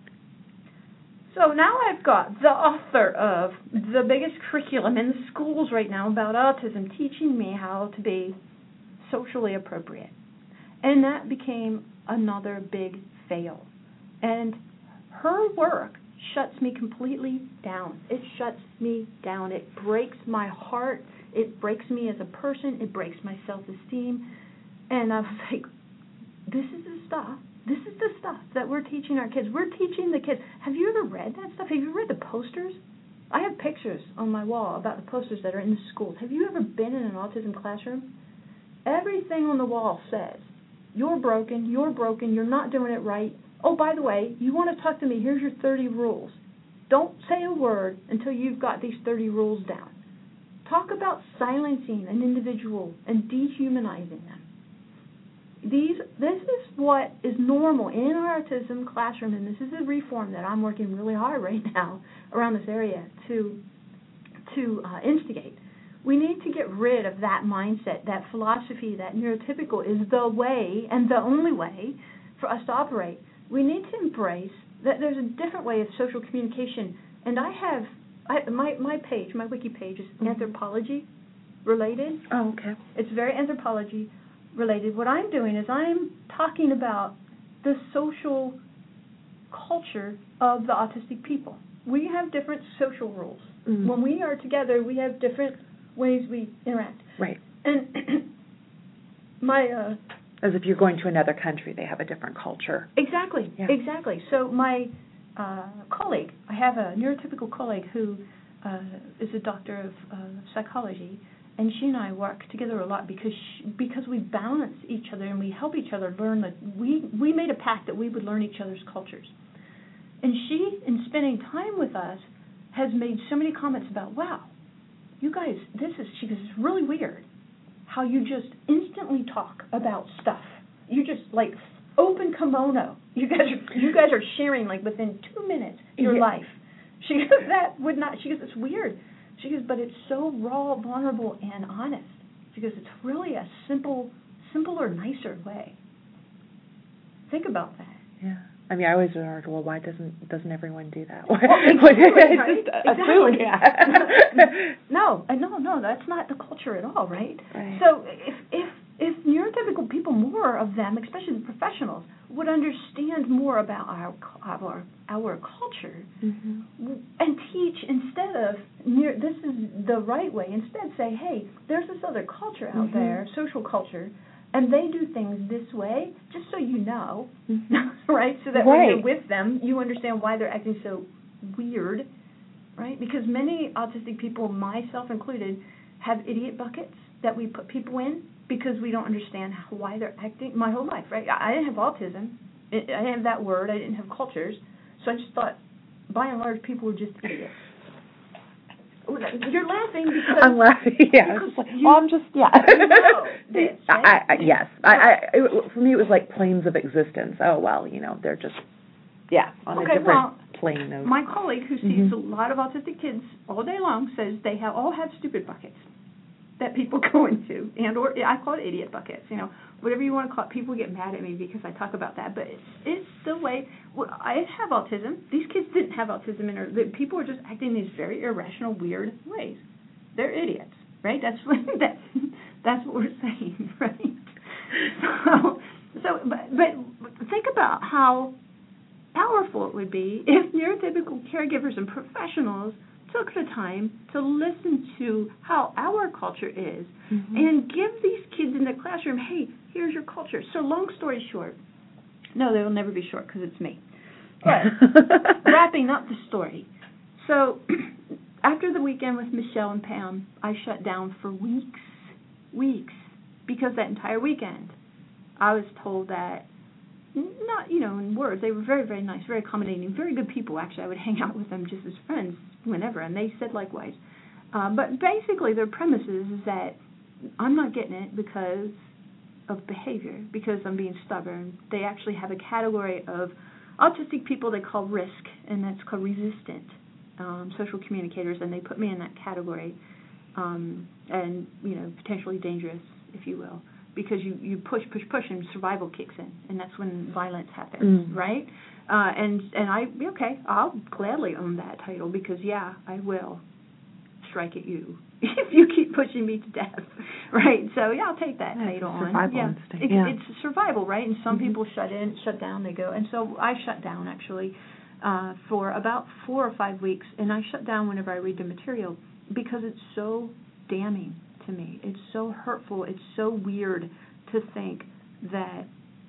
So now I've got the author of the biggest curriculum in the schools right now about autism teaching me how to be socially appropriate. And that became another big fail. And her work shuts me completely down. It shuts me down. It breaks my heart. It breaks me as a person. It breaks my self-esteem. And I was like, this is the stuff. This is the stuff that we're teaching our kids. We're teaching the kids. Have you ever read that stuff? Have you read the posters? I have pictures on my wall about the posters that are in the schools. Have you ever been in an autism classroom? Everything on the wall says, you're broken, you're broken, you're not doing it right. Oh, by the way, you want to talk to me, here's your thirty rules. Don't say a word until you've got these thirty rules down. Talk about silencing an individual and dehumanizing them. These, this is what is normal in our autism classroom, and this is a reform that I'm working really hard right now around this area to, to uh, instigate. We need to get rid of that mindset, that philosophy, that neurotypical is the way and the only way for us to operate. We need to embrace that there's a different way of social communication. And I have, I, my, my page, my wiki page is mm-hmm. anthropology related. Oh, okay. It's very anthropology related. What I'm doing is I'm talking about the social culture of the autistic people. We have different social rules. Mm-hmm. When we are together, we have different ways we interact. Right. And my uh, As if you're going to another country, they have a different culture. Exactly, yeah. exactly. So my uh, colleague, I have a neurotypical colleague who uh, is a doctor of uh, psychology, and she and I work together a lot because she, because we balance each other and we help each other learn that we we made a pact that we would learn each other's cultures. And she, in spending time with us, has made so many comments about, wow, you guys, this is, she goes, it's really weird how you just instantly talk about stuff. You just, like, open kimono. You guys are, you guys are sharing, like, within two minutes your yeah. life. She goes, that would not, she goes, it's weird. She goes, but it's so raw, vulnerable, and honest. She goes, it's really a simple, simpler, nicer way. Think about that. Yeah. I mean, I always wondered, well, why doesn't doesn't everyone do that? Well, exactly, right? Just exactly. assume, yeah. no, no, no, that's not the culture at all, right? right? So if if if neurotypical people, more of them, especially the professionals, would understand more about our our our culture mm-hmm. and teach instead of near, this is the right way. Instead, say, hey, there's this other culture out mm-hmm. there, social culture. And they do things this way, just so you know, mm-hmm. right? So that right. when you're with them, you understand why they're acting so weird, right? Because many autistic people, myself included, have idiot buckets that we put people in because we don't understand how, why they're acting. My whole life, right? I didn't have autism. I didn't have that word. I didn't have cultures. So I just thought, by and large, people were just idiots. You're laughing because I'm laughing. Yeah, because like, you, oh, I'm just yeah. know this, right? I, I, yes, I, I it, for me it was like planes of existence. Oh well, you know, they're just yeah on okay, a different well, plane of. My colleague who sees mm-hmm. a lot of autistic kids all day long says they have all have stupid buckets that people go into, and or I call it idiot buckets. You know, whatever you want to call it. People get mad at me because I talk about that, but it's, it's the way. Well, I have autism. These kids didn't have autism, and the people are just acting in these very irrational, weird ways. They're idiots, right? That's what that, that's what we're saying, right? So, so, but, but think about how powerful it would be if neurotypical caregivers and professionals took the time to listen to how our culture is mm-hmm. and give these kids in the classroom, hey, here's your culture. So long story short, no, they will never be short because it's me. But wrapping up the story. So after the weekend with Michelle and Pam, I shut down for weeks, weeks, because that entire weekend I was told that, not, you know, in words, they were very, very nice, very accommodating, very good people. Actually, I would hang out with them just as friends whenever, and they said likewise. Uh, but basically, their premise is, is that I'm not getting it because of behavior, because I'm being stubborn. They actually have a category of autistic people they call risk, and that's called resistant um, social communicators, and they put me in that category, um, and, you know, potentially dangerous, if you will. Because you, you push, push, push, and survival kicks in, and that's when violence happens, mm. right? Uh, and and I, okay, I'll gladly own that title because, yeah, I will strike at you if you keep pushing me to death, right? So, yeah, I'll take that yeah, title on. Survival yeah. instinct. It, yeah. It's survival, right? And some mm-hmm. people shut in, shut down, they go. And so I shut down, actually, uh, for about four or five weeks, and I shut down whenever I read the material because it's so damning to me. It's so hurtful. It's so weird to think that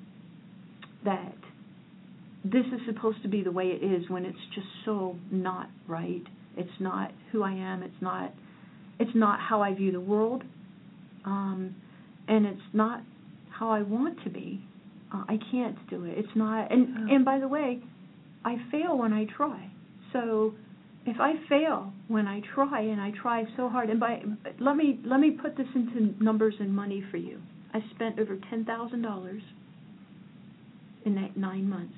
that this is supposed to be the way it is when it's just so not right. It's not who I am. It's not it's not how I view the world, um, and it's not how I want to be. Uh, I can't do it. It's not. And oh. and by the way, I fail when I try. So if I fail when I try, and I try so hard, and by let me let me put this into numbers and money for you. I spent over ten thousand dollars in that nine months,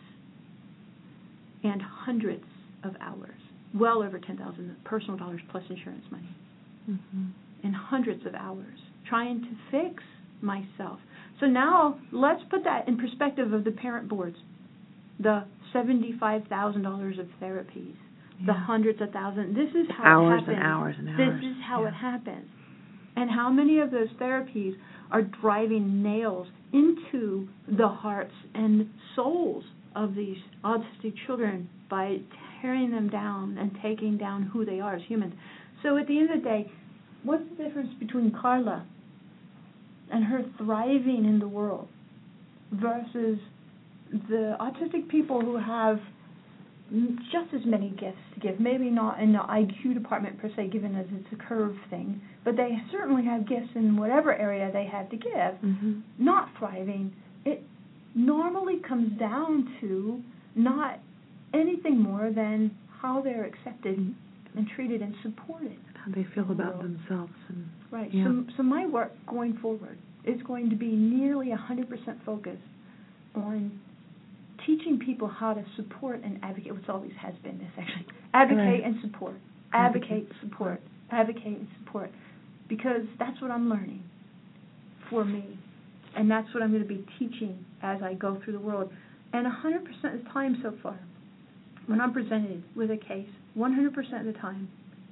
and hundreds of hours, well over ten thousand dollars personal dollars plus insurance money, mm-hmm. and hundreds of hours trying to fix myself. So now let's put that in perspective of the parent boards, the seventy-five thousand dollars of therapies, yeah. the hundreds of thousands. This is how hours it happens. and hours and hours. This is how yeah. it happens. And how many of those therapies are driving nails into the hearts and souls of these autistic children by tearing them down and taking down who they are as humans. So at the end of the day, what's the difference between Carla and her thriving in the world versus the autistic people who have just as many gifts to give, maybe not in the I Q department per se, given as it's a curve thing, but they certainly have gifts in whatever area they have to give, mm-hmm. not thriving. It normally comes down to not anything more than how they're accepted and treated and supported. How they feel about themselves. And, right. Yeah. So, so my work going forward is going to be nearly one hundred percent focused on teaching people how to support and advocate, which always has been this actually, advocate right. and support, advocate, advocate, support, advocate and support, because that's what I'm learning for me, and that's what I'm going to be teaching as I go through the world. And one hundred percent of the time so far, when I'm presented with a case, one hundred percent of the time,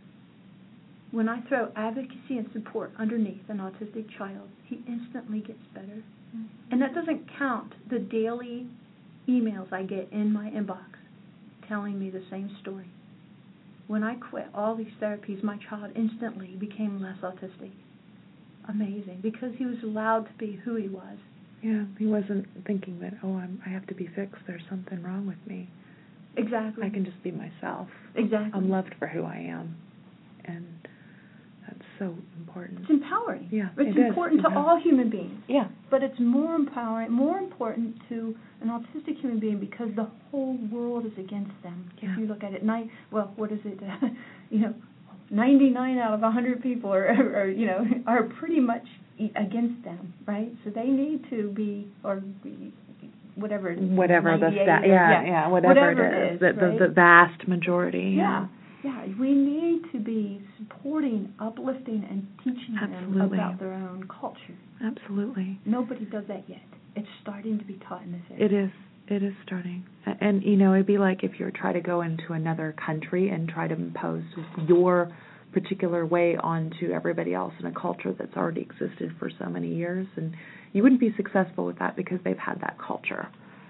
when I throw advocacy and support underneath an autistic child, he instantly gets better. Mm-hmm. And that doesn't count the daily emails I get in my inbox telling me the same story. When I quit all these therapies, my child instantly became less autistic. Amazing, because he was allowed to be who he was. Yeah, he wasn't thinking that, oh, I'm, I have to be fixed, there's something wrong with me. Exactly. I can just be myself. Exactly. I'm loved for who I am. And that's so important. It's empowering. Yeah, It's it important is. to Mm-hmm. all human beings. Yeah. But it's more empowering, more important to an autistic human being because the whole world is against them. Yeah. If you look at it, nine, well, what is it? Uh, you know, ninety-nine out of one hundred people are, are, you know, are pretty much against them, right? So they need to be, or whatever. Whatever the sta- or, yeah, yeah, yeah, whatever, whatever it is, it is the, right? the the vast majority. Yeah. Yeah, we need to be supporting, uplifting, and teaching Absolutely. them about their own culture. Absolutely. Nobody does that yet. It's starting to be taught in this area. It is. It is starting. And, you know, it'd be like if you were trying to go into another country and try to impose your particular way onto everybody else in a culture that's already existed for so many years. And you wouldn't be successful with that because they've had that culture.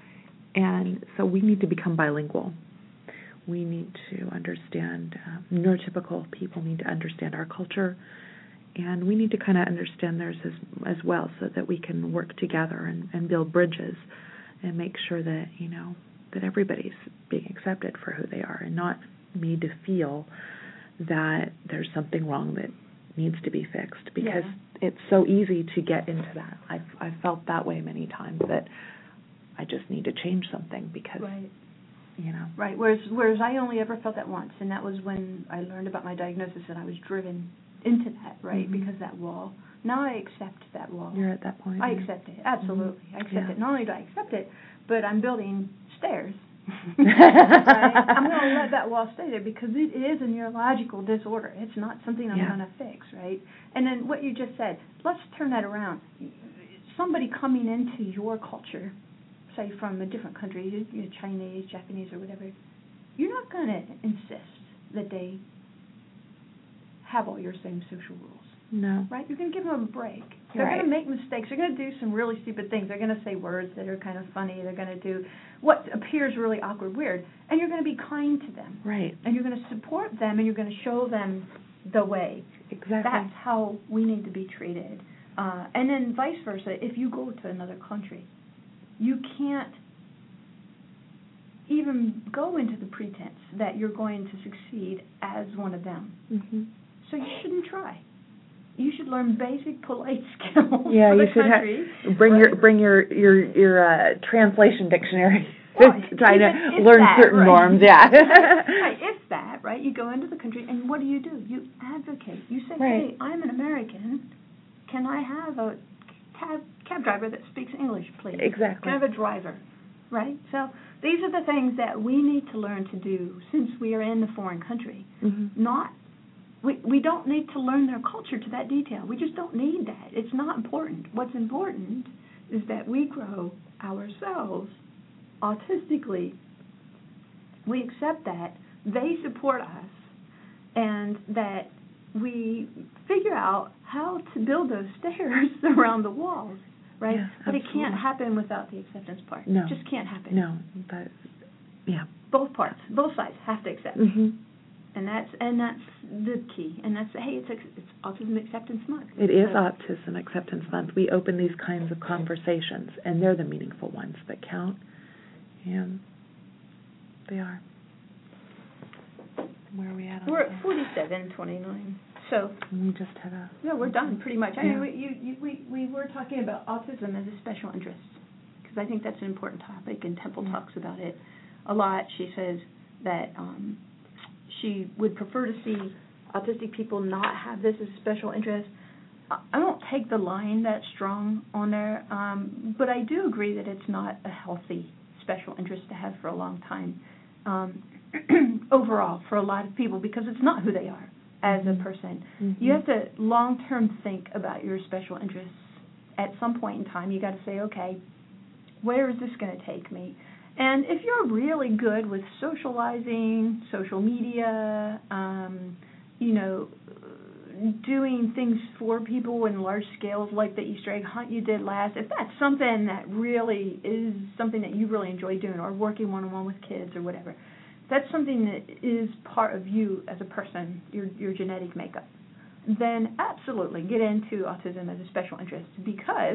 And so we need to become bilingual. We need to understand, uh, neurotypical people need to understand our culture, and we need to kind of understand theirs as, as well so that we can work together and, and build bridges and make sure that, you know, that everybody's being accepted for who they are and not made to feel that there's something wrong that needs to be fixed, because yeah. it's so easy to get into that. I've, I've felt that way many times, that I just need to change something because... Right. You know. Right. Whereas, whereas I only ever felt that once, and that was when I learned about my diagnosis, and I was driven into that, right? Mm-hmm. Because that wall. Now I accept that wall. You're at that point. I accept it. Absolutely, mm-hmm. I accept yeah. it. Not only do I accept it, but I'm building stairs. Right? I'm going to let that wall stay there because it is a neurological disorder. It's not something I'm yeah. going to fix, right? And then what you just said. Let's turn that around. Somebody coming into your culture, say from a different country, you know, Chinese, Japanese, or whatever, you're not going to insist that they have all your same social rules. No. Right? You're going to give them a break. They're right. going to make mistakes. They're going to do some really stupid things. They're going to say words that are kind of funny. They're going to do what appears really awkward, weird. And you're going to be kind to them. Right. And you're going to support them, and you're going to show them the way. Exactly. That's how we need to be treated. Uh, and then vice versa, if you go to another country, you can't even go into the pretense that you're going to succeed as one of them. Mm-hmm. So you shouldn't try. You should learn basic polite skills. Yeah, for you the should country, ha- bring right? your bring your your your uh, translation dictionary. Well, trying if, to if learn that, certain right? norms. Yeah. Right. If that, right? You go into the country, and what do you do? You advocate. You say, right. "Hey, I'm an American. Can I have a cab cab driver that speaks English, please? Exactly. Can I have a driver?" Right? So these are the things that we need to learn to do since we are in the foreign country. Mm-hmm. Not we we don't need to learn their culture to that detail. We just don't need that. It's not important. What's important is that we grow ourselves autistically. We accept that. They support us, and that we figure out how to build those stairs around the walls. Right? Yeah, but it absolutely. can't happen without the acceptance part. No. It just can't happen. No, but yeah. Both parts, both sides have to accept. Mm-hmm. And that's and that's the key. And that's hey, it's it's Autism Acceptance Month. It is so. Autism Acceptance Month. We open these kinds of conversations, and they're the meaningful ones that count. And they are. Where are we at? On We're at forty-seven twenty-nine. So we just had a. No, we're done pretty much. I yeah. mean, we, you, you, we we were talking about autism as a special interest because I think that's an important topic, and Temple yeah. talks about it a lot. She says that um, she would prefer to see autistic people not have this as a special interest. I don't take the line that strong on there, um, but I do agree that it's not a healthy special interest to have for a long time um, overall for a lot of people because it's not who they are as a person. Mm-hmm. You have to long-term think about your special interests. At some point in time, you got to say, okay, where is this going to take me? And if you're really good with socializing, social media, um, you know, doing things for people in large scales like the Easter egg hunt you did last, if that's something that really is something that you really enjoy doing or working one-on-one with kids or whatever, that's something that is part of you as a person, your your genetic makeup, then absolutely get into autism as a special interest because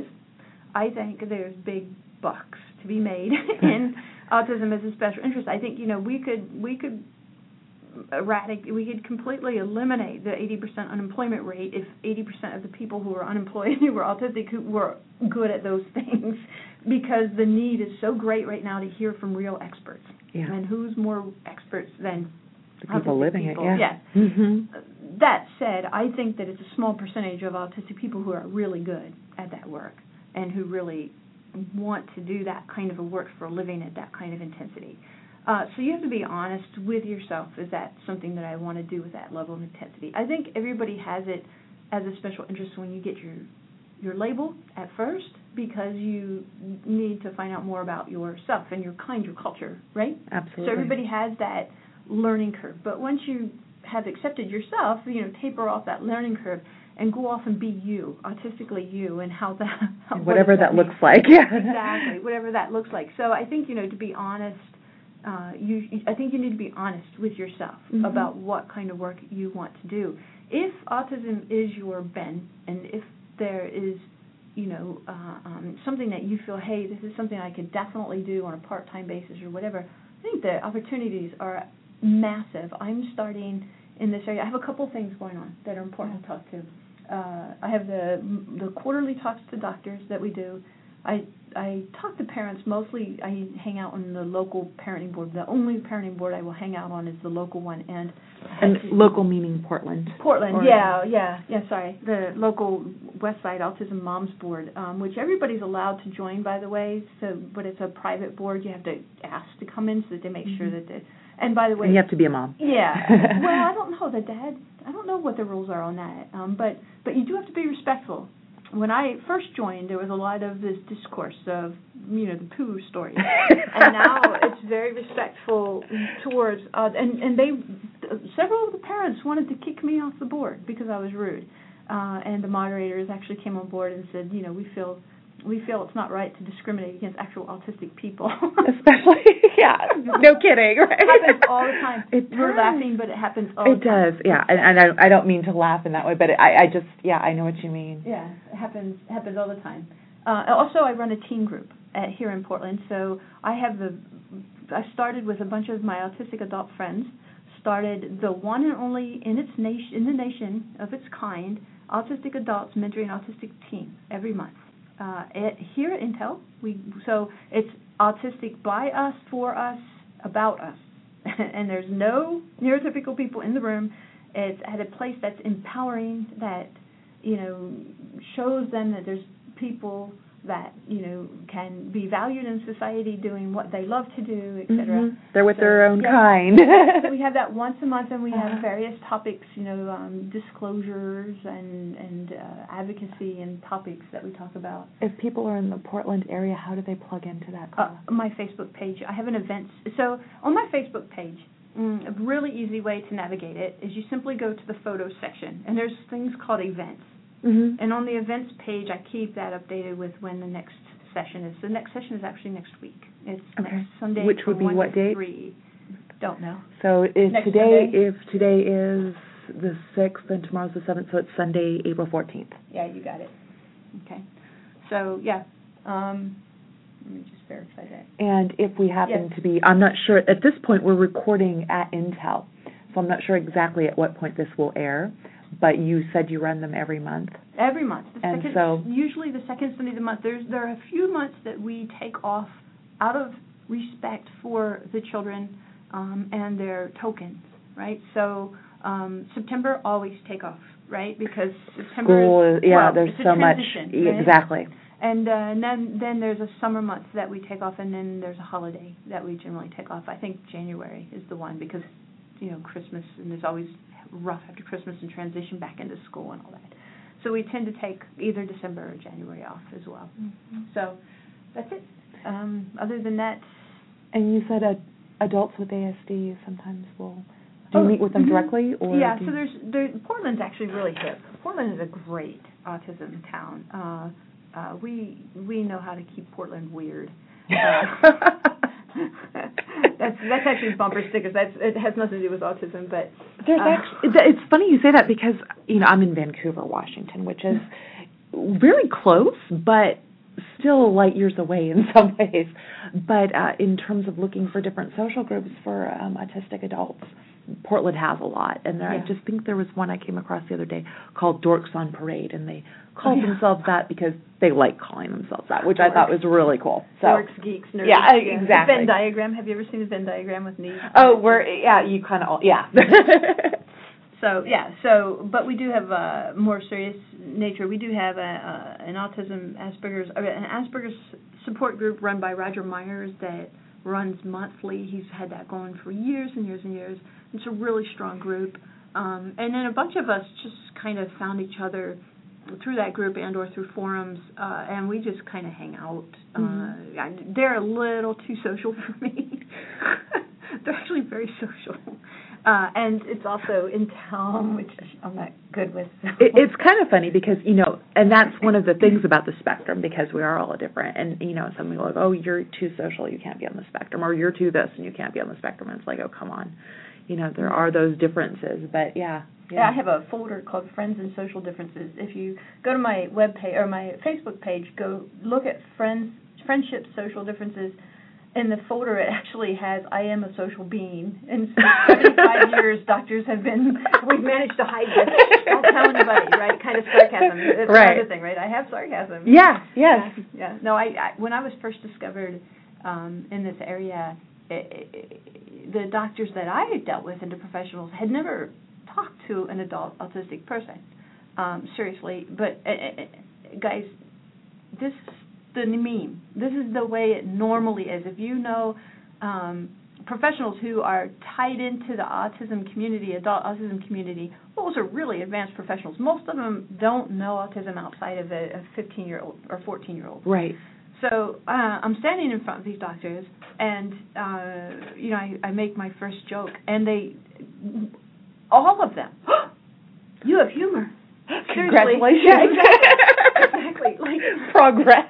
I think there's big bucks to be made in autism as a special interest. I think, you know, we could we could eradicate, we could completely eliminate the eighty percent unemployment rate if eighty percent of the people who are unemployed who were autistic who were good at those things because the need is so great right now to hear from real experts. Yeah. And who's more experts than the people living people? it, yeah. Yes. Mm-hmm. That said, I think that it's a small percentage of autistic people who are really good at that work and who really want to do that kind of a work for a living at that kind of intensity. Uh, so you have to be honest with yourself. Is that something that I want to do with that level of intensity? I think everybody has it as a special interest when you get your your label at first because you need to find out more about yourself and your kind, your culture, right? Absolutely. So everybody has that learning curve. But once you have accepted yourself, you know, taper off that learning curve and go off and be you, autistically you, and how that... How, whatever that, that looks mean? like, yeah. Exactly, whatever that looks like. So I think, you know, to be honest, uh, you, I think you need to be honest with yourself mm-hmm. about what kind of work you want to do. If autism is your bent, and if there is, you know, uh, um, something that you feel, hey, this is something I could definitely do on a part-time basis or whatever, I think the opportunities are massive. I'm starting in this area. I have a couple things going on that are important to talk to. Uh, I have the the quarterly talks to doctors that we do. I I talk to parents mostly. I hang out on the local parenting board. The only parenting board I will hang out on is the local one. And and local meaning Portland. Portland, or, yeah, yeah, yeah. Sorry, the local Westside Autism Moms Board, um, which everybody's allowed to join, by the way. So, but it's a private board. You have to ask to come in so that they make mm-hmm. sure that they. And by the way, and you have to be a mom. Yeah. Well, I don't know the dad. I don't know what the rules are on that. Um, but but you do have to be respectful. When I first joined, there was a lot of this discourse of, you know, the poo stories, and now it's very respectful towards. Uh, and and they, several of the parents wanted to kick me off the board because I was rude, uh, and the moderators actually came on board and said, you know, we feel. We feel it's not right to discriminate against actual autistic people. Especially, yeah, no kidding, right? It happens all the time. It We're does. laughing, but it happens all it the time. It does, yeah. And, and I, I don't mean to laugh in that way, but it, I, I just, yeah, I know what you mean. Yeah, it happens it happens all the time. Uh, also, I run a teen group at, here in Portland, so I have the, I started with a bunch of my autistic adult friends, started the one and only in its nation, in the nation of its kind, Autistic Adults Mentoring Autistic Teens every month. Uh, at, here at Intel, we so it's autistic by us, for us, about us, and there's no neurotypical people in the room. It's at a place that's empowering, that you know shows them that there's people that you know can be valued in society, doing what they love to do, et cetera. Mm-hmm. They're with so, their own yeah. kind. So we have that once a month, and we have various topics, you know, um, disclosures and and uh, advocacy and topics that we talk about. If people are in the Portland area, how do they plug into that? Uh, my Facebook page. I have an event. So on my Facebook page, mm, a really easy way to navigate it is you simply go to the photos section, and there's things called events. Mm-hmm. And on the events page, I keep that updated with when the next session is. The next session is actually next week. It's okay. next Sunday. Which would be what date? Three. Don't know. So if Next today, Sunday? if today is the sixth and tomorrow's the seventh, so it's Sunday, April fourteenth. Yeah, you got it. Okay. So, yeah. Um, let me just verify that. And if we happen Yes. to be, I'm not sure, at this point we're recording at Intel, so I'm not sure exactly at what point this will air, but you said you run them every month. Every month. The And second, so- usually the second Sunday of the month. There's There are a few months that we take off out of respect for the children um, and their tokens, right? So um, September always take off, right? Because September School, is, is, yeah, well, there's it's a so much, transition, right? exactly. And, uh, and then, then there's a summer month that we take off, and then there's a holiday that we generally take off. I think January is the one because, you know, Christmas, and there's always rough after Christmas and transition back into school and all that. So we tend to take either December or January off as well. Mm-hmm. So that's it. Um, other than that. And you said uh, adults with A S D sometimes will, do you oh, meet with them mm-hmm. directly? Or yeah, do so you... there's, there, Portland's actually really hip. Portland is a great autism town. Uh, uh, we we know how to keep Portland weird. Uh, that's that's actually bumper stickers. That's it has nothing to do with autism, but there's uh, actually, it's funny you say that because you know I'm in Vancouver, Washington, which is very close, but still light years away in some ways. But uh, in terms of looking for different social groups for um, autistic adults, Portland has a lot, and there, yeah. I just think there was one I came across the other day called Dorks on Parade, and they called oh, yeah. themselves that because they like calling themselves that, which Dorks. I thought was really cool. So, Dorks, geeks, nerds. Yeah, yeah, exactly. The Venn diagram. Have you ever seen the Venn diagram with needs? Oh, we're yeah, you kind of yeah. So yeah, so but we do have a more serious nature. We do have a, a an autism Asperger's uh, an Asperger's support group run by Roger Myers that runs monthly. He's had that going for years and years and years. It's a really strong group, um, and then a bunch of us just kind of found each other through that group and or through forums, uh, and we just kind of hang out. Mm-hmm. Uh, they're a little too social for me. They're actually very social. Uh, and it's also in town, which I'm not good with. So. It, it's kind of funny because, you know, and that's one of the things about the spectrum, because we are all different. And, you know, some people are like, oh, you're too social, you can't be on the spectrum, or you're too this and you can't be on the spectrum. And it's like, oh, come on. You know, there are those differences, but yeah. Yeah, yeah I have a folder called Friends and Social Differences. If you go to my web page or my Facebook page, go look at Friends, Friendships, Social Differences. In the folder, it actually has I am a social being. And for seventy-five years, doctors have been, we've managed to hide this. Don't tell anybody, right? Kind of sarcasm. That's right. Another thing, right? I have sarcasm. Yeah, yes. Yeah. yeah. No, I, I when I was first discovered um, in this area, it, it, the doctors that I had dealt with and the professionals had never talked to an adult autistic person. Um, seriously. But, uh, uh, guys, this the meme. This is the way it normally is. If you know um, professionals who are tied into the autism community, adult autism community, those are really advanced professionals. Most of them don't know autism outside of a fifteen-year-old or fourteen-year-old. Right. So uh, I'm standing in front of these doctors, and uh, you know, I, I make my first joke, and they, all of them, you have humor. Congratulations. Yeah, exactly. exactly. Like progress.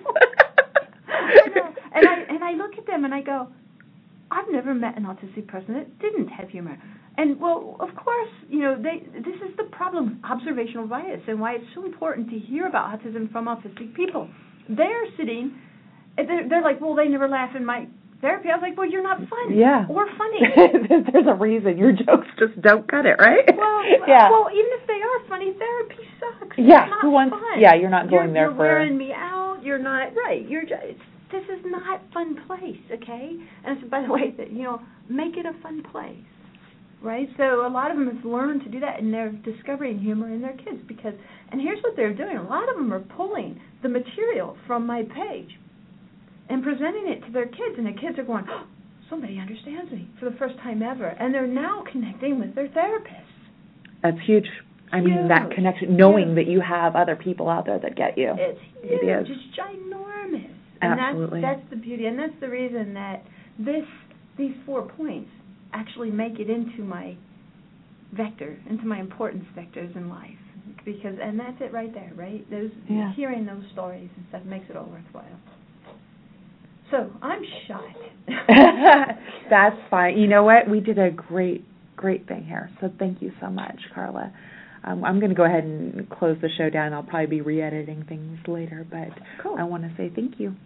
I know. And I and I look at them and I go, I've never met an autistic person that didn't have humor. And well, of course, you know, they this is the problem, observational bias, and why it's so important to hear about autism from autistic people. They're sitting, they're, they're like, well, they never laugh in my therapy. I was like, well, you're not funny. Yeah. Or funny. There's a reason. Your jokes just don't cut it, right? Well, yeah. well, even if they are funny, therapy sucks. Yeah. It's not Who wants? fun. Yeah, you're not going you're, there you're for. You're wearing me out. You're not right. You're just. This is not a fun place, okay? And so, by the way, that you know, make it a fun place, right? So a lot of them have learned to do that, and they're discovering humor in their kids because. And here's what they're doing: a lot of them are pulling the material from my page and presenting it to their kids, and the kids are going, oh, somebody understands me for the first time ever, and they're now connecting with their therapists. That's huge. I mean, huge. that connection, knowing huge. that you have other people out there that get you. It's huge. It is. It's ginormous. And Absolutely. that's, that's the beauty, and that's the reason that this these four points actually make it into my vector, into my importance vectors in life. Because, and that's it right there, right? Those yeah. Hearing those stories and stuff makes it all worthwhile. so I'm shot. That's fine. You know what? We did a great, great thing here. So thank you so much, Carla. Um, I'm going to go ahead and close the show down. I'll probably be re-editing things later, but cool. I want to say thank you.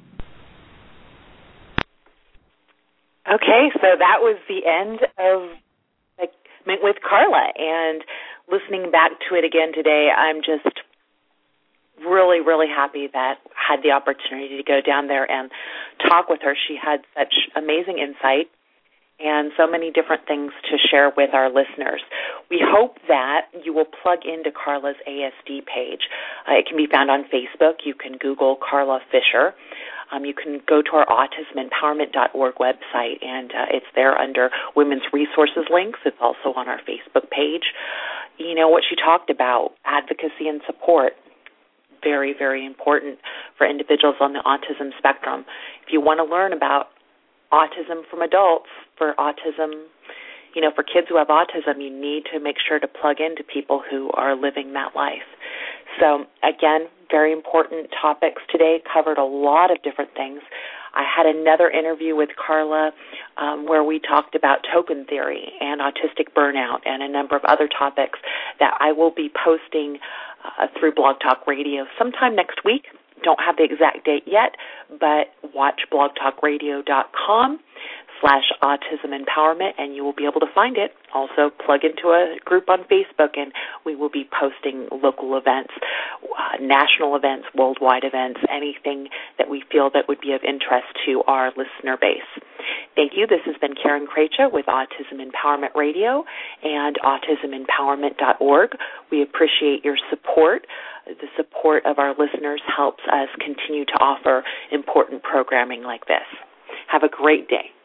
Okay, so that was the end of Segment with Carla, and listening back to it again today, I'm just really, really happy that I had the opportunity to go down there and talk with her. She had such amazing insight and so many different things to share with our listeners. We hope that you will plug into Carla's A S D page. Uh, it can be found on Facebook. You can Google Carla Fisher. Um, you can go to our autism empowerment dot org website, and uh, it's there under Women's Resources links. It's also on our Facebook page. You know, what she talked about, advocacy and support, very, very important for individuals on the autism spectrum. If you want to learn about autism from adults, for autism, you know, for kids who have autism, you need to make sure to plug into people who are living that life. So, again, very important topics today, covered a lot of different things. I had another interview with Carla um, where we talked about token theory and autistic burnout and a number of other topics that I will be posting uh, through Blog Talk Radio sometime next week. Don't have the exact date yet, but watch blogtalkradio dot com slash autism empowerment, and you will be able to find it. Also, plug into a group on Facebook, and we will be posting local events, uh, national events, worldwide events, anything that we feel that would be of interest to our listener base. Thank you. This has been Karen Krejci with Autism Empowerment Radio and autism empowerment dot org. We appreciate your support. The support of our listeners helps us continue to offer important programming like this. Have a great day.